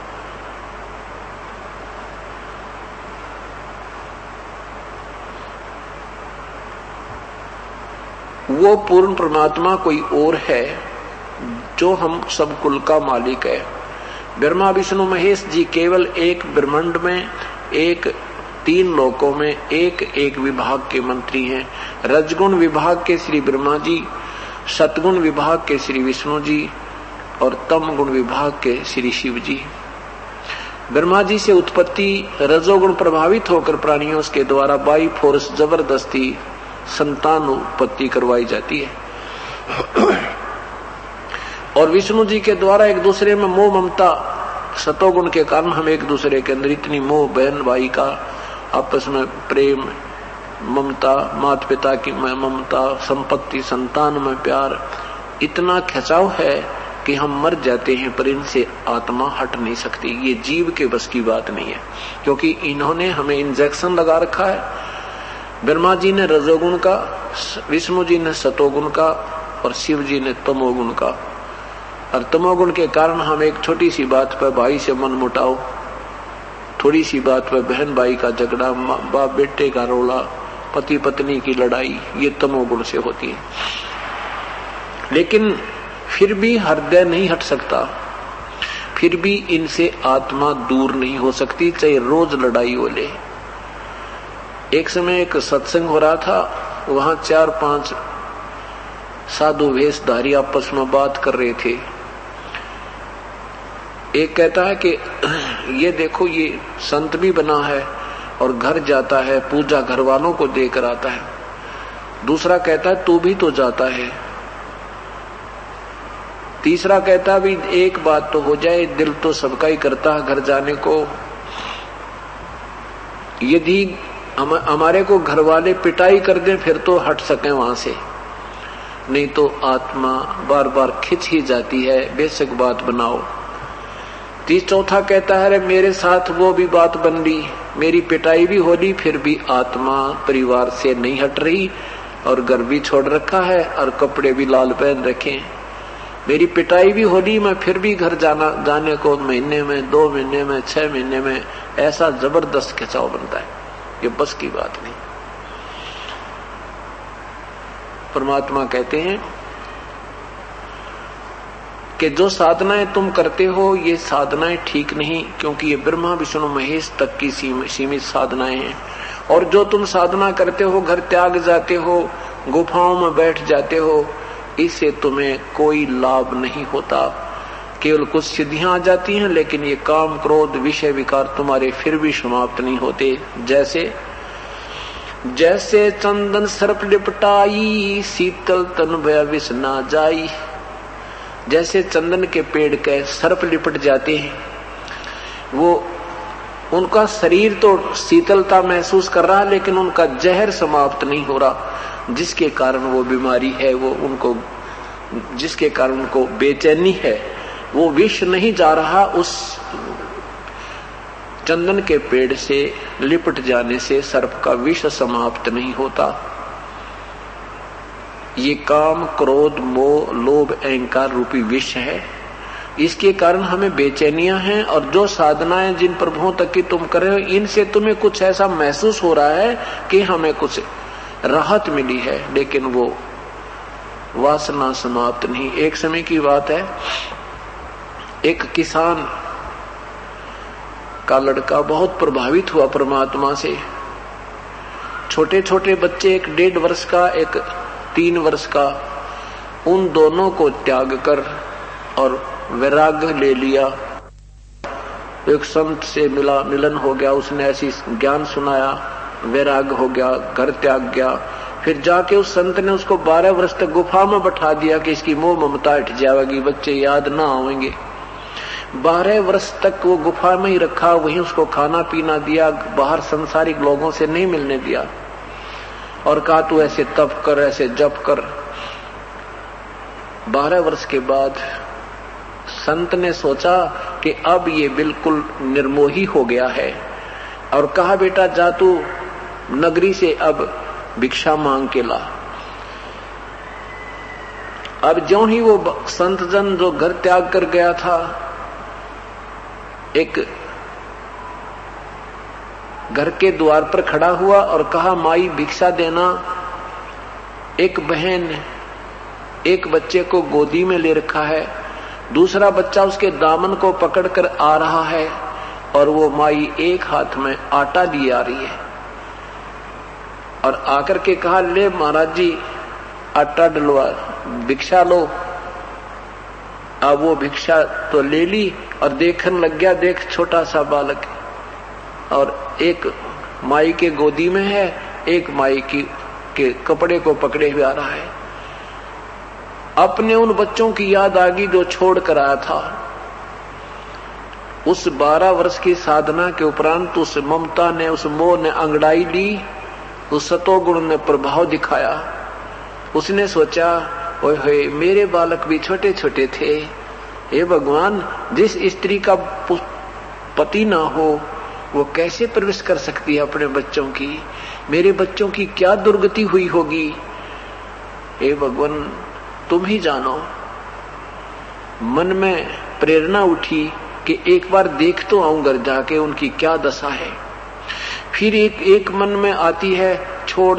वो पूर्ण परमात्मा कोई और है जो हम सब कुल का मालिक है। ब्रह्मा विष्णु महेश जी केवल एक ब्रह्मांड में, एक तीन लोकों में एक एक विभाग के मंत्री हैं। रजगुण विभाग के श्री ब्रह्मा जी, सतगुण विभाग के श्री विष्णु जी और तम गुण विभाग के श्री शिव जी। ब्रह्मा जी से उत्पत्ति रजोगुण प्रभावित होकर प्राणियों के द्वारा बाई फोर्स जबरदस्ती संतान उत्पत्ति करवाई जाती है, और विष्णु जी के द्वारा एक दूसरे में मोह ममता, सतोगुण के कारण हम एक दूसरे के अंदर इतनी मोह, बहन भाई का आपस में प्रेम, ममता, माता पिता की ममता, संपत्ति, संतान में प्यार, इतना खिंचाव है कि हम मर जाते हैं, पर इनसे आत्मा हट नहीं सकती। ये जीव के बस की बात नहीं है, क्योंकि इन्होंने हमें इंजेक्शन लगा रखा है। ब्रह्मा जी ने रजोगुण का, विष्णु जी ने सतोगुण का और शिव जी ने तमोगुण का। और तमोगुण के कारण हम एक छोटी सी बात पर भाई से मन मुटाव, थोड़ी सी बात पर बहन भाई का झगड़ा, बाप बेटे का रोला, पति पत्नी की लड़ाई, ये तमोगुण से होती है। लेकिन फिर भी हृदय नहीं हट सकता, फिर भी इनसे आत्मा दूर नहीं हो सकती, चाहे रोज लड़ाई हो ले। एक समय एक सत्संग हो रहा था, वहां चार पांच साधु वेशधारी आपस में बात कर रहे थे। एक कहता है कि ये देखो, ये संत भी बना है और घर जाता है, पूजा घर वालों को देकर आता है। दूसरा कहता है तू भी तो जाता है। तीसरा कहता भी एक बात तो हो जाए, दिल तो सबका ही करता है घर जाने को। यदि हम, हमारे को घर वाले पिटाई कर दें फिर तो हट सके वहां से, नहीं तो आत्मा बार बार खिंच ही जाती है, बेशक बात बनाओ। तीस चौथा कहता है मेरे साथ वो भी बात बन रही, मेरी पिटाई भी हो ली, फिर भी आत्मा परिवार से नहीं हट रही और घर भी छोड़ रखा है और कपड़े भी लाल पहन रखे। मेरी पिटाई भी हो ली, मैं फिर भी घर जाना जाने को महीने में, दो महीने में, छह महीने में, ऐसा जबरदस्त खिंचाव बनता है। ये बस की बात नहीं। परमात्मा कहते हैं कि जो साधनाएं तुम करते हो ये साधनाएं ठीक नहीं, क्योंकि ये ब्रह्मा विष्णु महेश तक की सीमित साधनाएं हैं। और जो तुम साधना करते हो, घर त्याग जाते हो, गुफाओं में बैठ जाते हो, इससे तुम्हें कोई लाभ नहीं होता। केवल कुछ सिद्धियां आ जाती हैं, लेकिन ये काम, क्रोध, विषय विकार तुम्हारे फिर भी समाप्त नहीं होते। जैसे जैसे चंदन सर्प लिपटाई, शीतल तन भय विष ना जाई। जैसे चंदन के पेड़ के सर्प लिपट जाते हैं, वो उनका शरीर तो शीतलता महसूस कर रहा, लेकिन उनका जहर समाप्त नहीं हो रहा, जिसके कारण वो बीमारी है, वो उनको जिसके कारण उनको बेचैनी है, वो विष नहीं जा रहा। उस चंदन के पेड़ से लिपट जाने से सर्प का विष समाप्त नहीं होता। ये काम, क्रोध, मोह, लोभ, अहंकार रूपी विष है, इसके कारण हमें बेचैनियां हैं, और जो साधनाएं जिन प्रभुओं तक की तुम कर रहे हो, इनसे तुम्हें कुछ ऐसा महसूस हो रहा है कि हमें कुछ राहत मिली है, लेकिन वो वासना समाप्त नहीं। एक समय की बात है, एक किसान का लड़का बहुत प्रभावित हुआ परमात्मा से। छोटे छोटे बच्चे, एक डेढ़ वर्ष का, एक तीन वर्ष का, उन दोनों को त्याग कर और वैराग्य ले लिया। एक संत से मिला, मिलन हो गया, उसने ऐसी ज्ञान सुनाया, वैराग्य हो गया, घर त्याग गया। फिर जाके उस संत ने उसको बारह वर्ष तक गुफा में बैठा दिया कि इसकी मोह ममता हट जाएगी, बच्चे याद ना आएंगे। बारह वर्ष तक वो गुफा में ही रखा, वहीं उसको खाना पीना दिया, बाहर संसारिक लोगों से नहीं मिलने दिया, और कहा तू ऐसे तप कर, ऐसे जप कर। बारह वर्ष के बाद संत ने सोचा कि अब ये बिल्कुल निर्मोही हो गया है, और कहा बेटा जा तू नगरी से अब भिक्षा मांग के ला। अब ज्यों ही वो संत जन जो घर त्याग कर गया था, एक घर के द्वार पर खड़ा हुआ और कहा माई भिक्षा देना। एक बहन एक बच्चे को गोदी में ले रखा है, दूसरा बच्चा उसके दामन को पकड़कर आ रहा है, और वो माई एक हाथ में आटा लिए आ रही है, और आकर के कहा ले महाराज जी आटा डलवा, भिक्षा लो। अब वो भिक्षा तो ले ली और देखने लग गया, देख छोटा सा बालक, और एक माई के गोदी में है, एक माई की के कपड़े को पकड़े हुए आ रहा है। अपने उन बच्चों की याद आ गई जो छोड़ कर आया था। उस बारह वर्ष की साधना के उपरांत उस ममता ने, उस मोह ने अंगड़ाई ली, उस सतोगुण ने प्रभाव दिखाया। उसने सोचा ओए होए मेरे बालक भी छोटे छोटे थे, हे भगवान जिस स्त्री का पति ना हो वो कैसे प्रवेश कर सकती है अपने बच्चों की, मेरे बच्चों की क्या दुर्गति हुई होगी, हे भगवान तुम ही जानो। मन में प्रेरणा उठी कि एक बार देख तो आऊं घर जाके उनकी क्या दशा है। फिर एक एक मन में आती है छोड़,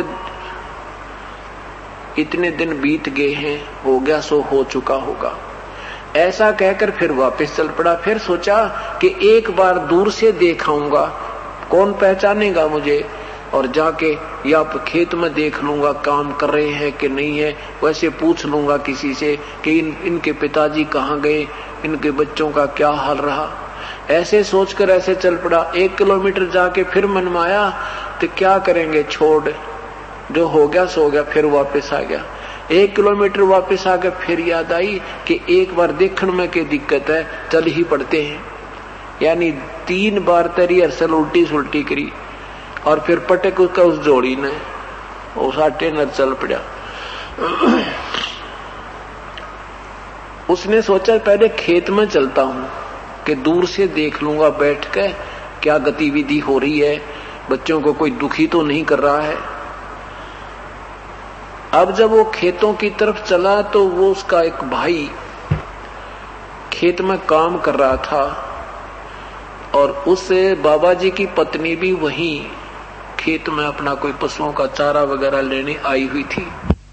इतने दिन बीत गए हैं, हो गया सो हो चुका होगा, ऐसा कहकर फिर वापस चल पड़ा। फिर सोचा कि एक बार दूर से देखाऊंगा, कौन पहचानेगा मुझे, और जाके या खेत में देख लूंगा काम कर रहे हैं कि नहीं है, वैसे पूछ लूंगा किसी से कि इन, इनके पिताजी कहाँ गए, इनके बच्चों का क्या हाल रहा। ऐसे सोचकर ऐसे चल पड़ा। एक किलोमीटर जाके फिर मन में आया तो क्या करेंगे, छोड़, जो हो गया सो हो गया। फिर वापस आ गया। एक किलोमीटर वापस आ गया, फिर याद आई कि एक बार देखने में क्या दिक्कत है, चल ही पड़ते हैं। यानी तीन बार तेरी अरसल उल्टी सुल्टी करी, और फिर पटक उसका उस जोड़ी ने उस आटे न चल पड़ा। उसने सोचा पहले खेत में चलता हूं कि दूर से देख लूंगा बैठ के क्या गतिविधि हो रही है, बच्चों को कोई दुखी तो नहीं कर रहा है। अब जब वो खेतों की तरफ चला तो वो उसका एक भाई खेत में काम कर रहा था, और उससे बाबा जी की पत्नी भी वहीं खेत में अपना कोई पशुओं का चारा वगैरह लेने आई हुई थी।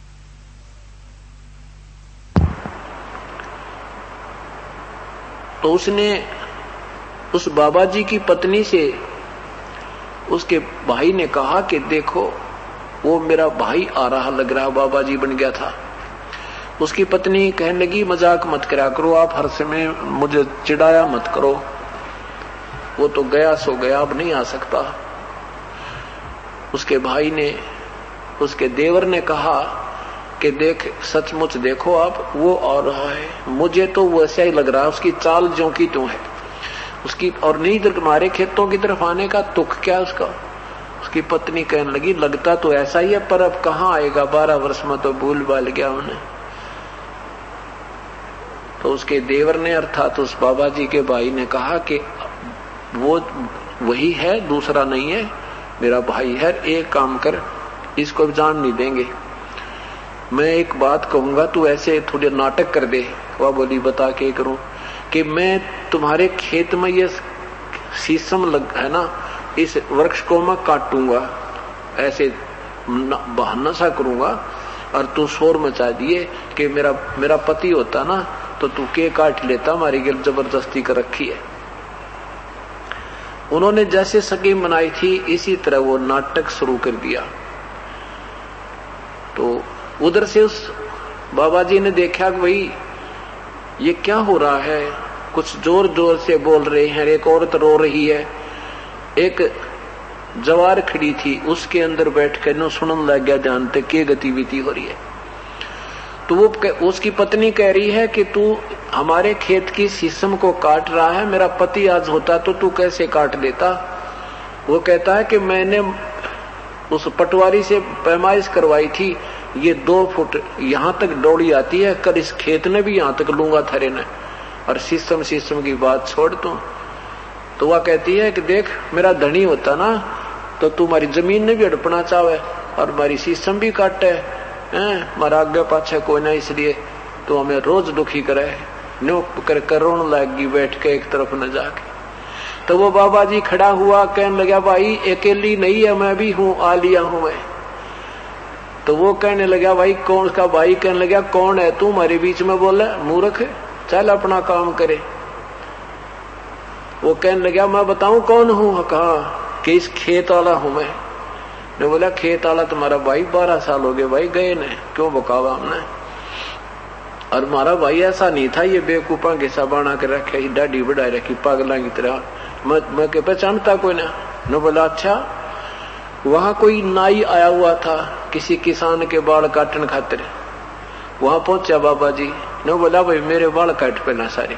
तो उसने उस बाबा जी की पत्नी से उसके भाई ने कहा कि देखो वो मेरा भाई आ रहा, लग रहा बाबा जी बन गया था। उसकी पत्नी कहने लगी मजाक मत करा करो आप, हर समय मुझे चिढ़ाया मत करो, वो तो गया सो गया, अब नहीं आ सकता। उसके भाई ने, उसके देवर ने कहा कि देख सचमुच देखो आप वो आ रहा है, मुझे तो वैसा ही लग रहा है, उसकी चाल जो की त्यों है उसकी, और नहीं इधर तुम्हारे खेतों की तरफ आने का तुक क्या उसका। उसकी पत्नी कहने लगी लगता तो ऐसा ही है, पर अब कहाँ आएगा, बारह वर्ष में तो भूल भाल गया उन्हें। तो उसके देवर ने अर्थात उस बाबा जी के भाई ने कहा कि वो वही है, दूसरा नहीं है, मेरा भाई है, एक काम कर इसको जान नहीं देंगे, मैं एक बात कहूंगा तू ऐसे थोड़े नाटक कर दे। वह बोली बता के करूं कि मैं तुम्हारे खेत में ये शीशम लग है ना, इस वृक्ष को मैं काटूंगा, ऐसे बहाना सा करूंगा, और तू शोर मचा दिए कि मेरा मेरा पति होता ना तो तू के काट लेता, हमारी गिल जबरदस्ती कर रखी है। उन्होंने जैसे स्कीम बनाई थी इसी तरह वो नाटक शुरू कर दिया। तो उधर से उस बाबा जी ने देखा कि भाई ये क्या हो रहा है, कुछ जोर जोर से बोल रहे हैं, एक औरत रो रही है, एक जवार खड़ी थी उसके अंदर बैठ कर नो सुनने लग गया, जानते क्या गतिविधि हो रही है। तो वो उसकी पत्नी कह रही है कि तू हमारे खेत की शीशम को काट रहा है, मेरा पति आज होता तो तू कैसे काट देता। वो कहता है कि मैंने उस पटवारी से पैमाइश करवाई थी, ये दो फुट यहाँ तक डोड़ी आती है, कर इस खेत ने भी यहाँ तक लूंगा थरे ने, और शीशम शीशम की बात छोड़ तू। तो वह कहती है कि देख मेरा धनी होता ना तो तुम्हारी जमीन ने भी हड़पना चाहे और हमारी शीशम भी काटे हैं, मारा आगे पाछे कोई ना, इसलिए तो हमें रोज दुखी करे, न्यो कर करोड़ लागी बैठ के एक तरफ न जाके। तो वो बाबा जी खड़ा हुआ, कहने लगा भाई अकेली नहीं है, मैं भी हूँ, आ लिया हूँ मैं। तो वो कहने लगा भाई कौन का भाई, कहने लगा कौन है तू हमारे बीच में बोला, मूर्ख, चल अपना काम करे। वो कहने लगा मैं बताऊं कौन हूँ, कहा कि इस खेत वाला हूं मैं। ने बोला खेत वाला तुम्हारा भाई, बारह साल हो गए भाई गए ने, क्यों बकावा हमने, और हमारा भाई ऐसा नहीं था, ये बेवकूफा के सा बना के रखे, दाढ़ी बढ़ाई रखी पागला की तरह, मैं मैं के पहचानता कोई ना। ने बोला अच्छा, वहां कोई नाई आया हुआ था किसी किसान के बाल काटने खातिर, वहां पहुंचा बाबा जी ने बोला भाई मेरे बाल काट पे ना सारे,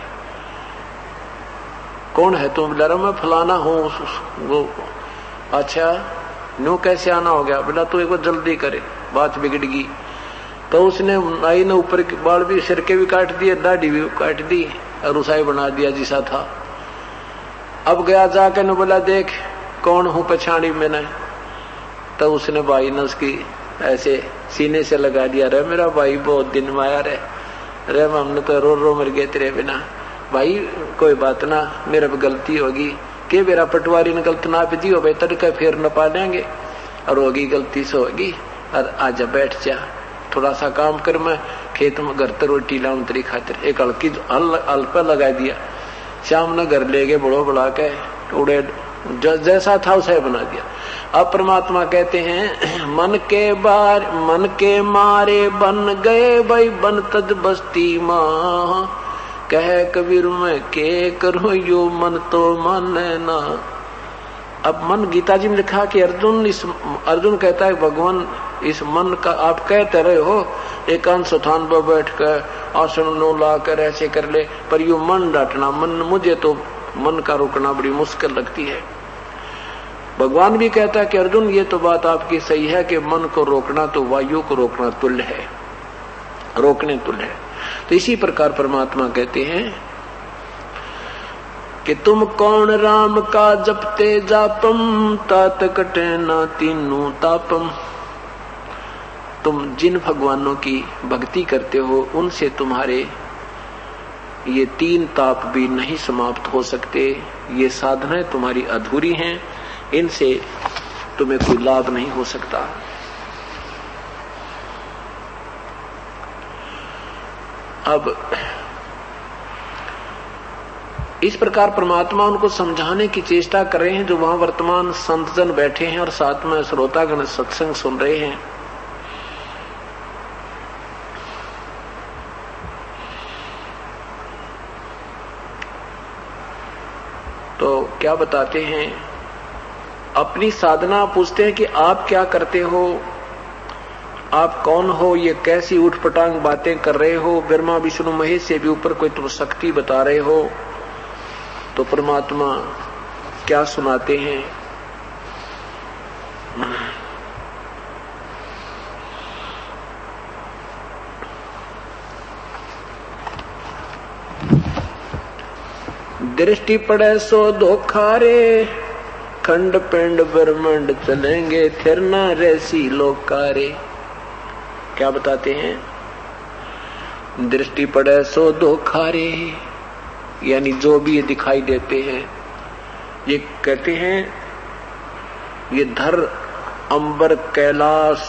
कौन है तुम? बोला मैं फलाना हूँ। वो अच्छा नो कैसे आना हो गया? बोला तू एक बार जल्दी करे, बात बिगड़ गई। तो उसने नाई ने ऊपर के बाल भी, सिर के भी काट दिए, दाढ़ी भी काट दी और उसाई बना दिया जिसा था। अब गया जाकर ने बोला देख कौन हूँ पहचानी मैंने। तो उसने भाई ने उसकी ऐसे सीने से लगा दिया, रे मेरा भाई बहुत दिन में आया रे, रे हमने तो रो रो मर गए तेरे बिना। भाई कोई बात ना, मेरा भी गलती होगी, के मेरा पटवारी ने गलत ना भी दी हो भाई, तड़का फिर न पा लेंगे, और होगी गलती से होगी, और आजा बैठ जा, थोड़ा सा काम कर, मैं खेत में घर तर रोटी लाऊं तेरी खातिर। एक हल्की अल्पा लगा दिया, शाम ने घर ले गए, बड़ो बड़ा के उड़े जैसा था उसे बना दिया। अब परमात्मा कहते हैं मन के बार मन के मारे बन गए भाई बन तज बस्ती मां, कह कबीर में के करो यो मन तो माने ना। अब मन गीता जी में लिखा कि अर्जुन इस अर्जुन कहता है भगवान इस मन का आप कहते रहे हो एकांत स्थान पर बैठ कर आसन नो ला कर ऐसे कर ले, पर यो मन डांटना, मन मुझे तो मन का रोकना बड़ी मुश्किल लगती है। भगवान भी कहता है कि अर्जुन ये तो बात आपकी सही है कि मन को रोकना तो वायु को रोकना तुल्य है, रोकने तुल्य है। तो इसी प्रकार परमात्मा कहते हैं कि तुम कौन राम का जपते जापम तात कटे ना तीनू तापम। तुम जिन भगवानों की भक्ति करते हो उनसे तुम्हारे ये तीन ताप भी नहीं समाप्त हो सकते, ये साधनाएं तुम्हारी अधूरी हैं, इनसे तुम्हें कोई लाभ नहीं हो सकता। अब इस प्रकार परमात्मा उनको समझाने की चेष्टा कर रहे हैं जो वहां वर्तमान संतजन बैठे हैं और साथ में श्रोतागण सत्संग सुन रहे हैं। तो क्या बताते हैं, अपनी साधना पूछते हैं कि आप क्या करते हो, आप कौन हो, ये कैसी उठपटांग बातें कर रहे हो, ब्रह्मा विष्णु महेश से भी ऊपर कोई तुम शक्ति बता रहे हो। तो परमात्मा क्या सुनाते हैं, दृष्टि पड़े सो धोखा रे, खंड पिंड ब्रह्मांड चलेंगे फिर न रेसी लोकारे। क्या बताते हैं, दृष्टि पड़े सो धोखा रे, यानी जो भी ये दिखाई देते हैं, ये कहते हैं ये धर अंबर कैलाश,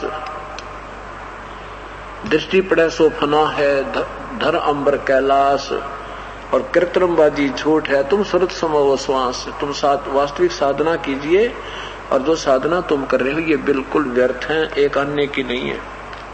दृष्टि पड़े सो फना है, धर अंबर कैलाश, और कृत्रिमबाजी झूठ है। तुम सुरत समो श्वास, तुम साथ वास्तविक साधना कीजिए, और जो साधना तुम कर रहे हो ये बिल्कुल व्यर्थ है, एक अन्य की नहीं है।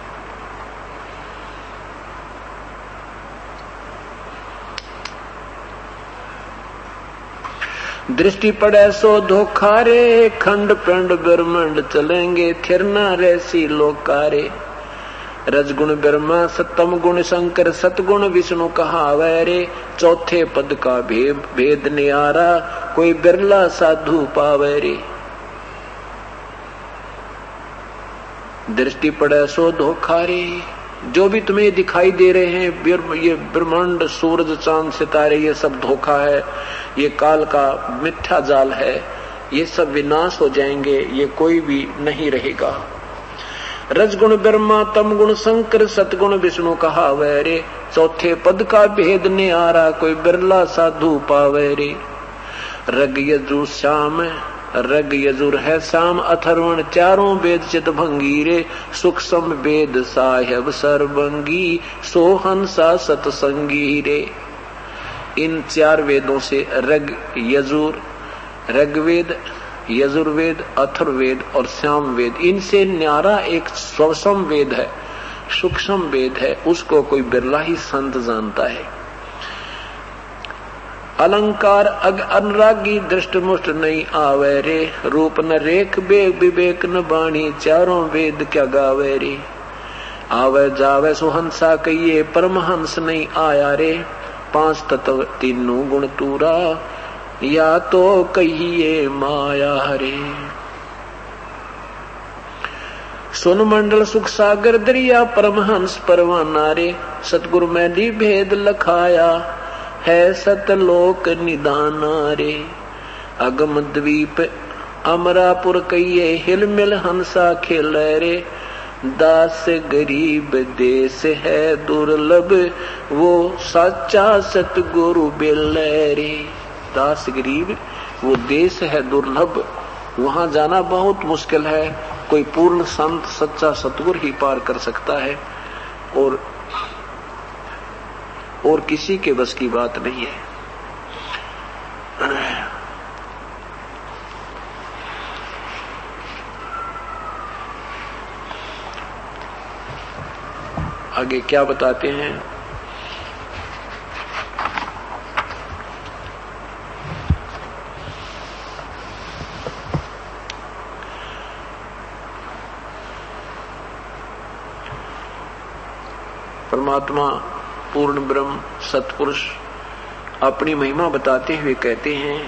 दृष्टि पड़े सो धोखा रे, खंड पिंड ब्रह्मंड चलेंगे, थिर न रहसी लोकारे। रजगुण ब्रह्मा सतम गुण शंकर, सतगुण विष्णु कहावे रे। चौथे पद का भेद भेद नियारा, कोई बिरला साधु पावे रे। दृष्टि पड़े सो धोखा रे, जो भी तुम्हें दिखाई दे रहे हैं, ये ब्रह्मांड सूरज चांद सितारे, ये सब धोखा है, ये काल का मिथ्या जाल है, ये सब विनाश हो जाएंगे, ये कोई भी नहीं रहेगा। रजगुण ब्रह्मा तम गुण शंकर, सतगुण विष्णु कहावे रे। चौथे पद का भेद नियारा, कोई बिरला साधु पावे रे। रग यजु श्याम, रग यजुर है श्याम अथर्वण, चारों वेद चित भंगीरे। सूक्ष्म वेद साहेब सर्वंगी, सोहंसा सतसंगी रे। इन चार वेदों से रग यजुर, ऋग्वेद, यजुर्वेद, अथर्ववेद और श्याम वेद, इनसे न्यारा एक स्वसम वेद है, सूक्ष्म वेद है, उसको कोई बिरला ही संत जानता है। अलंकार अग अनुरागी, दृष्ट मुष्ट नहीं आवे रे। रूप न रेख बेग विवेक न बाणी, चारों वेद क्या गावे रे। आवे जावे सुहंसा कहिए, परमहंस नहीं आया रे। पांच तत्व तीनों गुण तूरा, या तो कहिए माया रे। सुन मंडल सुख सागर दरिया, परमहंस परवाना रे। सतगुरु मैंने भेद लखाया, है सतलोक निदाना रे। अगम द्वीप अमरापुर कहिए, हिल मिल हंसा खेल रे। दास गरीब देश है दुर्लभ, वो सच्चा सतगुरु बिल रे। दास गरीब वो देश है दुर्लभ, वहां जाना बहुत मुश्किल है, कोई पूर्ण संत सच्चा सतगुरु ही पार कर सकता है, और और किसी के बस की बात नहीं है। आगे क्या बताते हैं? परमात्मा पूर्ण ब्रह्म सतपुरुष अपनी महिमा बताते हुए कहते हैं,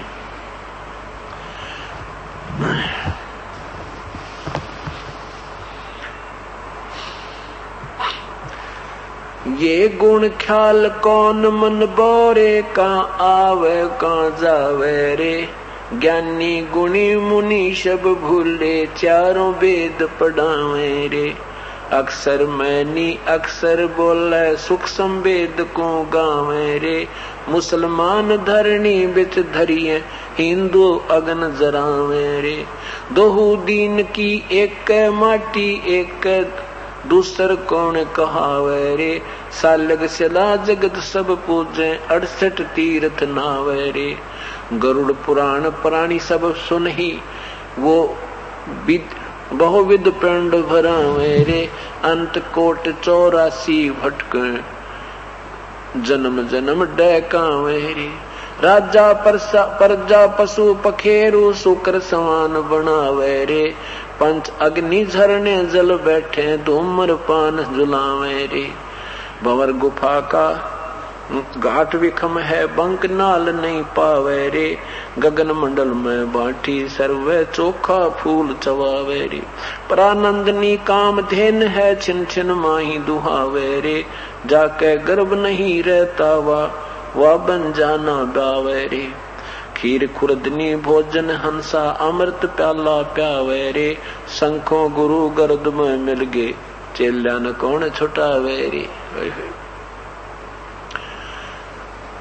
ये गुण ख्याल कौन मन बोरे, का आवे का जावे रे। ज्ञानी गुणी मुनि सब भूले, चारों वेद पढ़ावे रे। अक्सर मैनी अक्सर बोले, सूक्ष्म वेद को गावे रे। मुसलमान धरणी बिच धरिए, हिंदू अगन जरावे रे। दोहू दीन की एक माटी, एक दूसर कौन कहावे रे। सालग सला जगत सब पूजे, अड़सठ तीर्थ नावे रे। गरुड़ पुराण प्राणी सब सुनही, वो विद बहुविध पिंड भरावे रे। अंत कोट चौरासी भटक, जन्म जन्म डैकावे रे। राजा परसा प्रजा पशु पखेरु, शुक्र समान बनावे रे। पंच अग्नि झरने जल बैठे, धूम्र पान जुलावे रे। भंवर गुफा का घाट विखम है, बंक नाल नहीं पावे रे। गगन मंडल में बाटी, सर्वे चोखा फूल चवावे रे। परानंदनी काम धेन है, छिन छिन माही दुहावे रे। जाके गर्भ नहीं रहता, वा वा बन जाना बावे रे। खीर खुरदनी भोजन हंसा, अमृत प्याला प्यावे रे। शंखों गुरु गर्द में मिल गे, चेल्यान कौन छुटावे रे।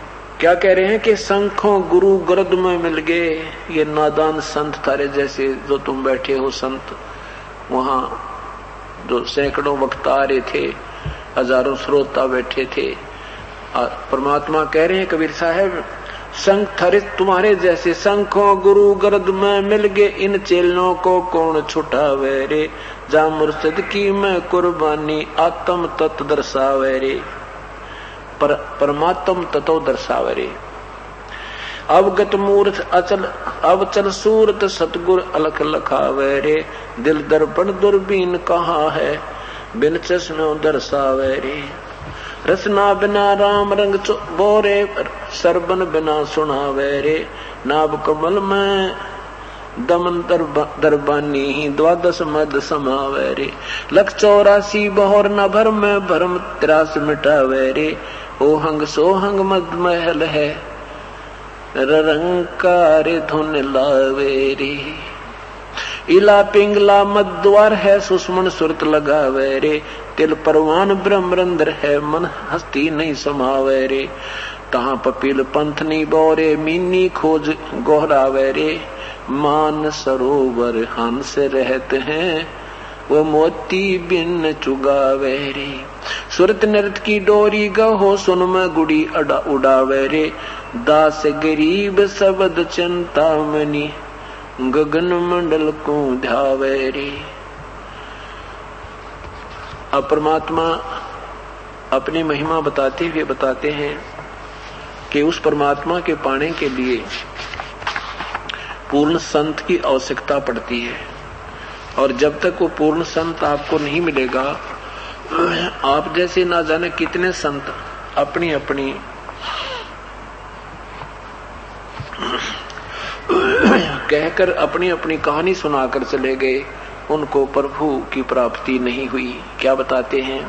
क्या कह रहे हैं कि शंखों गुरु गरद में मिल गए। ये नादान संत थारे जैसे जो तुम बैठे हो संत, वहां जो सैकड़ों वक्ता आ रहे थे, हजारों श्रोता बैठे थे। परमात्मा कह रहे हैं कबीर साहब, संख थारे तुम्हारे जैसे शंखों गुरु गरद में मिल गए, इन चेलों को कौन छुटावे रे। जा मुर्शिद की मैं कुर्बानी आत्म तत्व दर्शावे रे। पर परमात्म तत्व दर्शावे रे। अवगत मूर्त अचल अवचल सूरत सतगुर अलख लखावे रे। दिल दर्पण दूरबीन कहाँ है, बिन चश्मे दर्शावे रे। रसना बिना राम रंग बोरे, सरबन बिना सुनावे रे। नाभ कमल में दमन दरबानी, द्वादश मद समावे रे। लख चौरासी बहोर न भर में, भरम तिरास मिटावे रे। ओहंग सोहंग मद महल है, रंकार धुन लावे रे। इला पिंगला मद द्वार है, सुषमन सुरत लगावे रे। तिल परवान ब्रह्मरंद्र है, मन हस्ती नहीं समावे रे। तहां पपील पंथ नी बोरे, मीनी खोज गोहरावे रे। मान सरोवर हंस रहते हैं, वो मोती बिन चुगावे रे। सुरत नृत की डोरी गहो, सुन में गुड़ी अड़ा उड़ावे रे। दास गरीब शब्द चिंतामणि, गगन मंडल को ध्यावे रे। अब परमात्मा अपनी महिमा बताते हुए बताते हैं कि उस परमात्मा के पाने के लिए पूर्ण संत की आवश्यकता पड़ती है। और जब तक वो पूर्ण संत आपको नहीं मिलेगा, आप जैसे ना जाने कितने संत अपनी अपनी कहकर अपनी अपनी कहानी सुनाकर चले गए, उनको प्रभु की प्राप्ति नहीं हुई। क्या बताते हैं?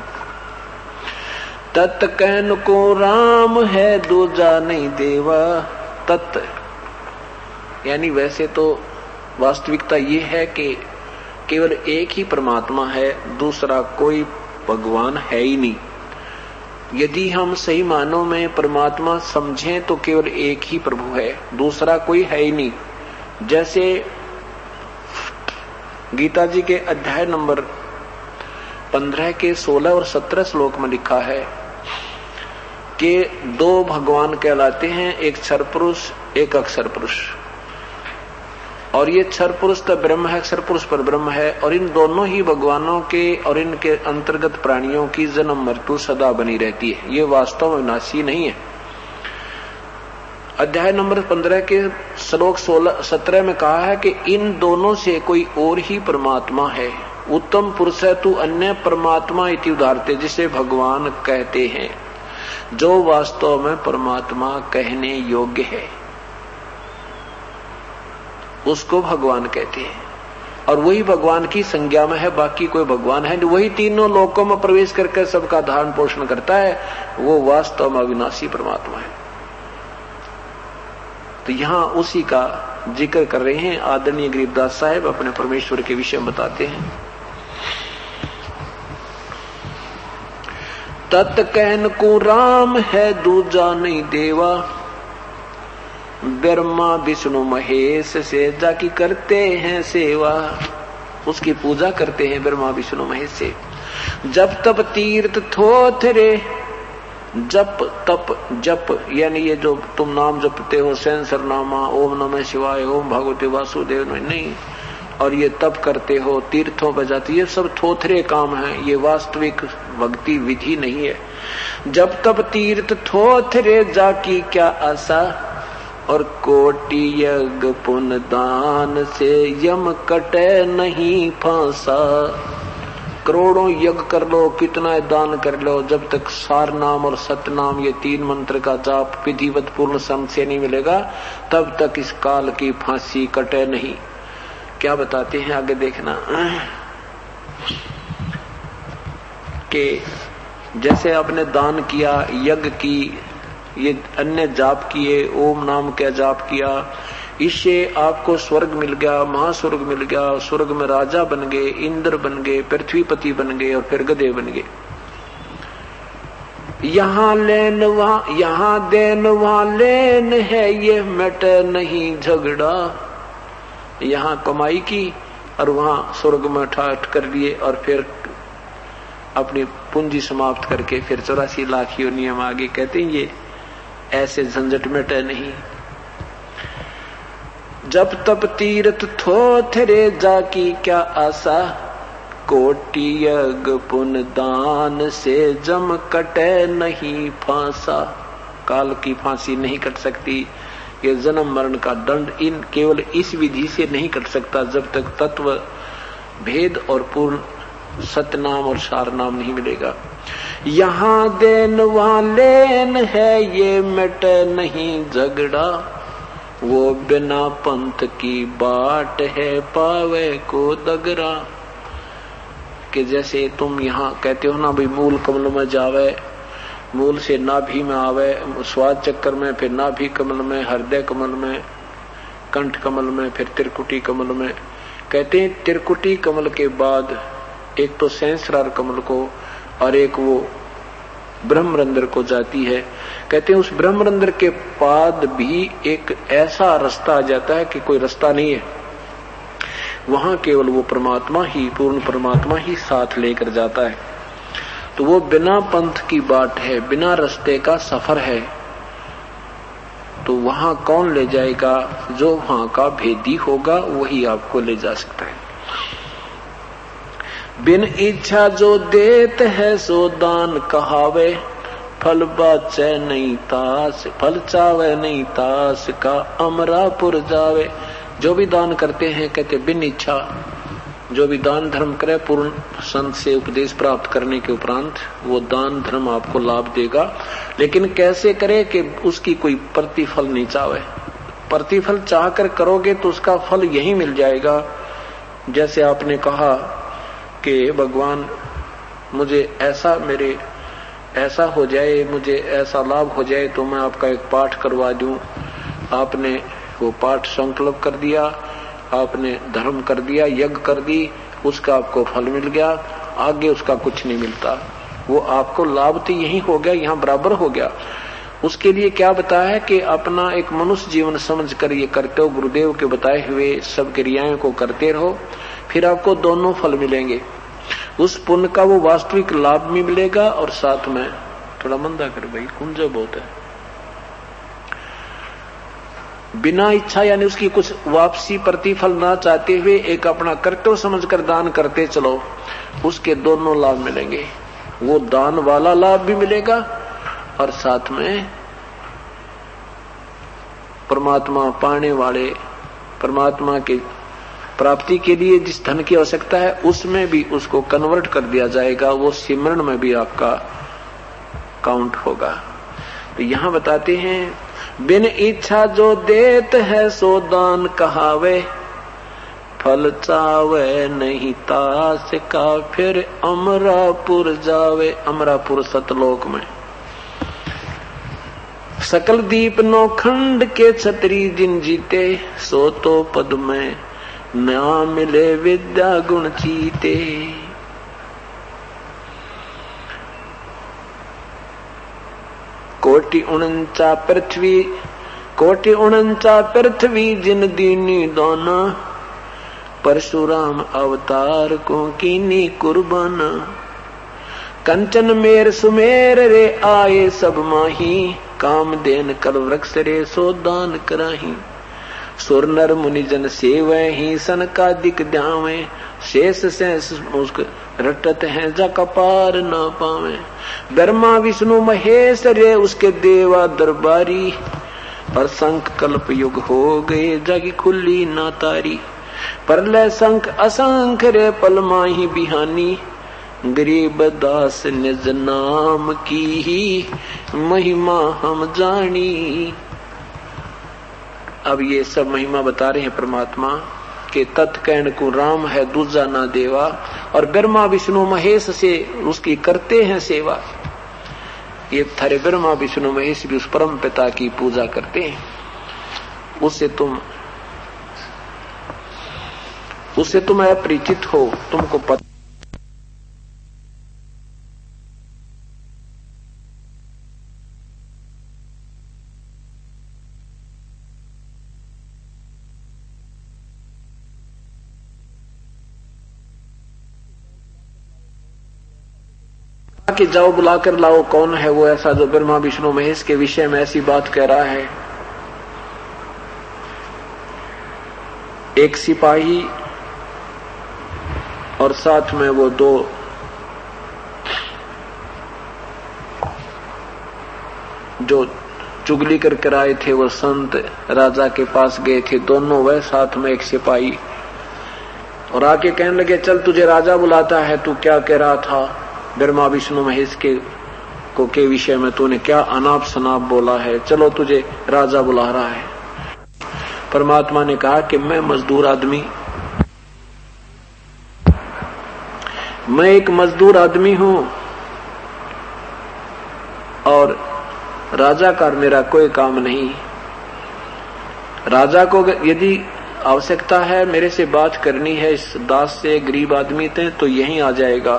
तत् कहन को राम है, दूजा नहीं देवा। तत् यानी वैसे तो वास्तविकता ये है कि केवल एक ही परमात्मा है, दूसरा कोई भगवान है ही नहीं। यदि हम सही मानों में परमात्मा समझें तो केवल एक ही प्रभु है, दूसरा कोई है ही नहीं। जैसे गीता जी के अध्याय नंबर पंद्रह के सोलह और सत्रह श्लोक में लिखा है कि दो भगवान कहलाते हैं, एक क्षर पुरुष एक अक्षर पुरुष। और ये क्षर पुरुष तो ब्रह्म है, अक्षर पुरुष पर ब्रह्म है। और इन दोनों ही भगवानों के और इनके अंतर्गत प्राणियों की जन्म मृत्यु सदा बनी रहती है, ये वास्तव में विनाशी नहीं है। अध्याय नंबर पंद्रह के श्लोक सोलह सत्रह में कहा है कि इन दोनों से कोई और ही परमात्मा है। उत्तम पुरुष है तू अन्य परमात्मा इति उदाहरते, जिसे भगवान कहते हैं, जो वास्तव में परमात्मा कहने योग्य है उसको भगवान कहते हैं। और वही भगवान की संज्ञा में है, बाकी कोई भगवान है नहीं। वही तीनों लोकों में प्रवेश करके सबका धारण पोषण करता है, वो वास्तव में अविनाशी परमात्मा है। तो यहां उसी का जिक्र कर रहे हैं आदरणीय गरीबदास साहब, अपने परमेश्वर के विषय में बताते हैं। तत् कहन को राम है, दूजा नहीं देवा। ब्रह्मा विष्णु महेश से जाकी करते हैं सेवा, उसकी पूजा करते हैं ब्रह्मा विष्णु महेश से। जप तप तीर्थ थोथरे, जप तप जप यानी ये जो तुम नाम जपते हो, सेंसर नामा, ओम नमः शिवाय, ओम भगवते वासुदेव नहीं, और ये तप करते हो, तीर्थों पर जाती, ये सब थोथरे काम है, ये वास्तविक भक्ति विधि नहीं है। जब तप तीर्थ थोथरे जाकी क्या आशा, और कोटि यज्ञ पुण्य दान से यम कटे नहीं फांसा। करोड़ों यज्ञ कर लो, कितना दान कर लो, जब तक सार नाम और सतनाम ये तीन मंत्र का जाप विधिवत पूर्ण संग से नहीं मिलेगा, तब तक इस काल की फांसी कटे नहीं। क्या बताते हैं आगे देखना कि जैसे आपने दान किया, यज्ञ की, ये अन्य जाप किए, ओम नाम का जाप किया, इससे आपको स्वर्ग मिल गया, महास्वर्ग मिल गया, स्वर्ग में राजा बन गए, इंद्र बन गए, पृथ्वीपति बन गए और फिर गधे बन गए। यहाँ लेन वहाँ, यहाँ देन वहाँ लेन है, ये मिट नहीं झगड़ा। यहाँ कमाई की और वहाँ स्वर्ग में ठाठ कर लिए और फिर अपनी पूंजी समाप्त करके फिर चौरासी लाख योनियों में आगे। कहते हैं ये ऐसे झंझट मिटे नहीं। जब तब तीर्थ थोथरे जाकी क्या आशा, कोटि यज्ञ पुण्य दान से जम कटे नहीं फांसा। काल की फांसी नहीं कट सकती, ये जन्म मरण का दंड इन केवल इस विधि से नहीं कट सकता जब तक तत्व भेद और पूर्ण सतनाम और सार नाम नहीं मिलेगा। यहाँ देन वहाँ लेन है, ये मिट नहीं झगड़ा। वो बिना पंथ की बाट है, पावे को दगरा। कि जैसे तुम यहाँ कहते हो ना भाई मूल कमल में जावे, मूल से नाभि में आवे, स्वाद चक्कर में, फिर नाभि कमल में, हृदय कमल में, कंठ कमल में, फिर त्रिकुटी कमल में। कहते हैं त्रिकुटी कमल के बाद एक तो सहस्रार कमल को और एक वो ब्रह्मरंध्र को जाती है। कहते हैं उस ब्रह्मरंध्र के बाद भी एक ऐसा रास्ता आ जाता है कि कोई रास्ता नहीं है, वहां केवल वो परमात्मा ही, पूर्ण परमात्मा ही साथ लेकर जाता है। तो वो बिना पंथ की बाट है, बिना रास्ते का सफर है। तो वहां कौन ले जाएगा? जो वहां का भेदी होगा वही आपको ले जा सकता है। बिन इच्छा जो देत है सो दान कहावे, फल बाचे नहीं तास, फल चावे नहीं तास का अमरापुर जावे। जो भी दान करते हैं कहते बिन इच्छा, जो भी दान धर्म करे पूर्ण संत से उपदेश प्राप्त करने के उपरांत वो दान धर्म आपको लाभ देगा। लेकिन कैसे करे कि उसकी कोई प्रतिफल नहीं चाहे। प्रतिफल चाहकर करोगे तो उसका फल यही मिल जाएगा। जैसे आपने कहा कि भगवान मुझे ऐसा मेरे ऐसा हो जाए, मुझे ऐसा लाभ हो जाए तो मैं आपका एक पाठ करवा दूं। आपने वो पाठ संकल्प कर दिया, आपने धर्म कर दिया, यज्ञ कर दी, उसका आपको फल मिल गया, आगे उसका कुछ नहीं मिलता। वो आपको लाभ तो यही हो गया, यहाँ बराबर हो गया। उसके लिए क्या बताया है कि अपना एक मनुष्य जीवन समझकर ये करते हो, गुरुदेव के बताए हुए सब क्रियाओं को करते रहो, फिर आपको दोनों फल मिलेंगे। उस पुण्य का वो वास्तविक लाभ भी मिलेगा और साथ में थोड़ा मंदा कर भाई, कुंजा बहुत है। बिना इच्छा यानी उसकी कुछ वापसी प्रतिफल ना चाहते हुए एक अपना कर्तव्य समझकर दान करते चलो, उसके दोनों लाभ मिलेंगे। वो दान वाला लाभ भी मिलेगा और साथ में परमात्मा पाने वाले, परमात्मा के प्राप्ति के लिए जिस धन की आवश्यकता है उसमें भी उसको कन्वर्ट कर दिया जाएगा। वो सिमरण में भी आपका काउंट होगा। तो यहाँ बताते हैं बिन इच्छा जो देत है सो दान कहावे, फल चावे नहीं तास का फिर अमरापुर जावे। अमरापुर सतलोक में सकल दीप नौखंड के छतरी जिन जीते, सो तो पद में ना मिले विद्या गुण चीते। कोटि उनचा पृथ्वी, कोटि उनचा पृथ्वी जिन दीनी दोना, परशुराम अवतार को कीनी कुर्बान। कंचन मेर सुमेर रे आए सब माही, काम देन कल वृक्ष रे सो दान कराही। सुर नर मुनि जन सेवै ही सन का दिक ध्यावे, शेष शेष मुस्क रटत हैं जा कपार ना पावे। ब्रह्मा विष्णु महेश रे उसके देवा दरबारी, पर शंख कल्प युग हो गए जागी खुली ना तारी। परलय शंख असंख रे पल माही बिहानी, गरीब दास निज नाम की ही महिमा हम जानी। अब ये सब महिमा बता रहे हैं परमात्मा के तत्कैण को राम है दूजा ना देवा, और ब्रह्मा विष्णु महेश से उसकी करते हैं सेवा। ये थारे ब्रह्मा विष्णु महेश भी उस परम पिता की पूजा करते हैं। उससे तुम उससे तुम अपरिचित हो, तुमको पता कि जाओ बुलाकर लाओ, कौन है वो ऐसा जो ब्रह्मा विष्णु महेश के विषय में ऐसी बात कह रहा है। एक सिपाही और साथ में वो दो जो चुगली करके आए थे, वो संत राजा के पास गए थे, दोनों वह साथ में एक सिपाही, और आके कहने लगे चल तुझे राजा बुलाता है, तू क्या कह रहा था ब्रह्मा विष्णु महेश के को के विषय में, तूने क्या अनाप शनाप बोला है, चलो तुझे राजा बुला रहा है। परमात्मा ने कहा कि मैं मजदूर आदमी मैं एक मजदूर आदमी हूं और राजा का मेरा कोई काम नहीं। राजा को यदि आवश्यकता है, मेरे से बात करनी है इस दास से, गरीब आदमी थे, तो यहीं आ जाएगा।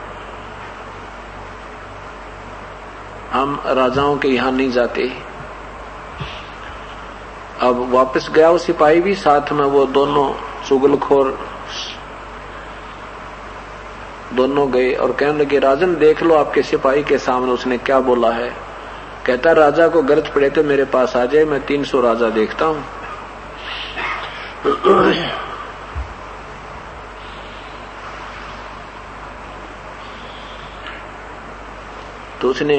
हम राजाओं के यहां नहीं जाते। अब वापस गया वो सिपाही भी, साथ में वो दोनों चुगलखोर दोनों गए और कहने लगे राजन देख लो आपके सिपाही के सामने उसने क्या बोला है। कहता राजा को गरज पड़े तो मेरे पास आ जाए, मैं तीन सौ राजा देखता हूं। तो उसने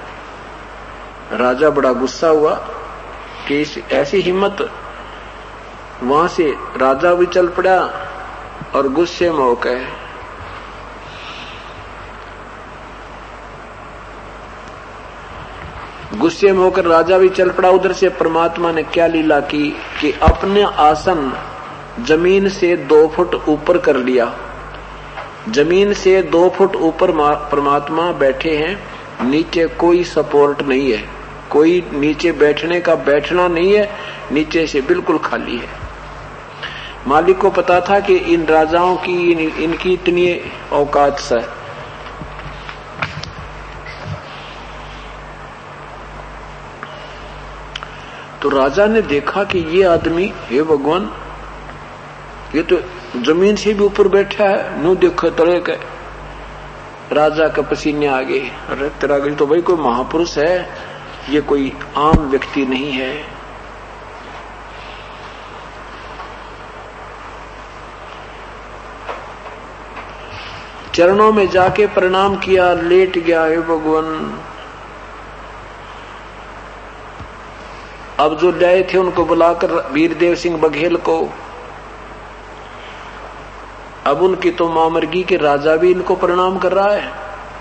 राजा बड़ा गुस्सा हुआ कि इस ऐसी हिम्मत, वहां से राजा भी चल पड़ा और गुस्से में होकर गुस्से में होकर राजा भी चल पड़ा। उधर से परमात्मा ने क्या लीला की कि अपने आसन जमीन से दो फुट ऊपर कर लिया। जमीन से दो फुट ऊपर परमात्मा बैठे हैं, नीचे कोई सपोर्ट नहीं है, कोई नीचे बैठने का बैठना नहीं है, नीचे से बिल्कुल खाली है। मालिक को पता था कि इन राजाओं की इन, इनकी इतनी औकात से, तो राजा ने देखा कि ये आदमी, हे भगवान, ये तो जमीन से भी ऊपर बैठा है, नो देखो तले के। राजा का पसीने आ गए, अरे तेरा गई तो भाई कोई महापुरुष है, ये कोई आम व्यक्ति नहीं है। चरणों में जाके प्रणाम किया, लेट गया, हे भगवान। अब जो लाए थे उनको बुलाकर वीरदेव सिंह बघेल को, अब उनकी तो मामरगी के राजा भी इनको प्रणाम कर रहा है।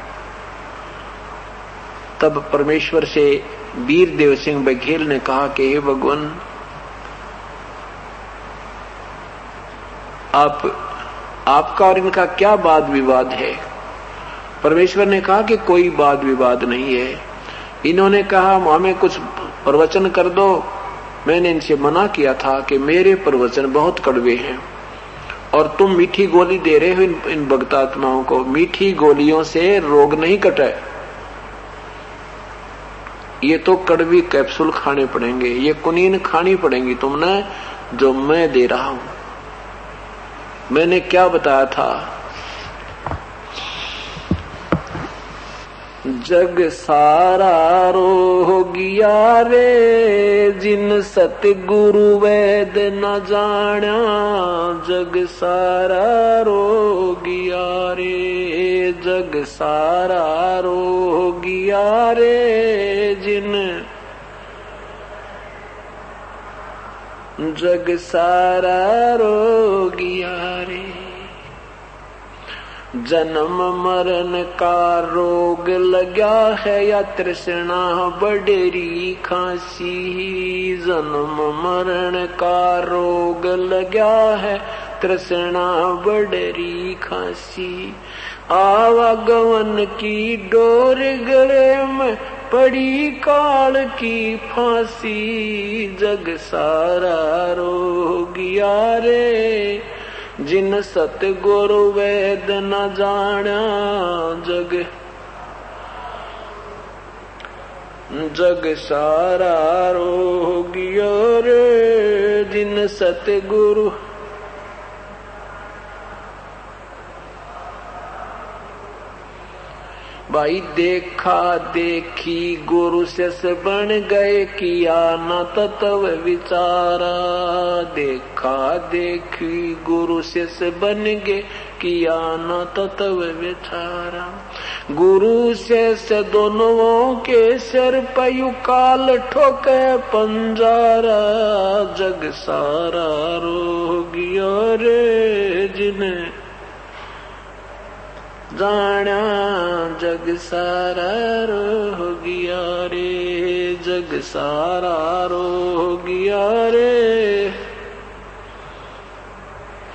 तब परमेश्वर से वीरदेव सिंह बघेल ने कहा कि हे भगवान, आप आपका और इनका क्या वाद विवाद है। परमेश्वर ने कहा कि कोई वाद विवाद नहीं है। इन्होंने कहा हमें कुछ प्रवचन कर दो। मैंने इनसे मना किया था कि मेरे प्रवचन बहुत कड़वे हैं और तुम मीठी गोली दे रहे हो इन, इन भक्तात्माओं को। मीठी गोलियों से रोग नहीं कटे, ये तो कड़वी कैप्सूल खाने पड़ेंगे, ये कुनीन खानी पड़ेंगी तुमने, जो मैं दे रहा हूं। मैंने क्या बताया था, जग सारा रोगिया रे, जिन सतगुरु वैद न जाना। जग सारा रोगिया रे, जग सारा रोगिया रे, जिन जग सारा रोगिया रे। जन्म मरण का रोग लगा है या तृष्णा बड़ेरी खांसी। जन्म मरण का रोग लगा है, तृष्णा बड़ेरी खांसी। आवागमन की डोर गले में पड़ी काल की फांसी। जग सारा रोगिया रे, जिन सतगुरु वेद न जाना। जग जग सारा रोगिया रे, जिन सतगुरु। भाई देखा देखी गुरु से बन गए, किया न तत्व विचारा। देखा देखी गुरु से बन गए, किया न तत्व विचारा। गुरु से दोनों के सिर पयु काल ठोके पंजारा। जग सारा रो गया रे जिन्हें जाना, जग सारा रो गया रे, जग सारा रो गया रे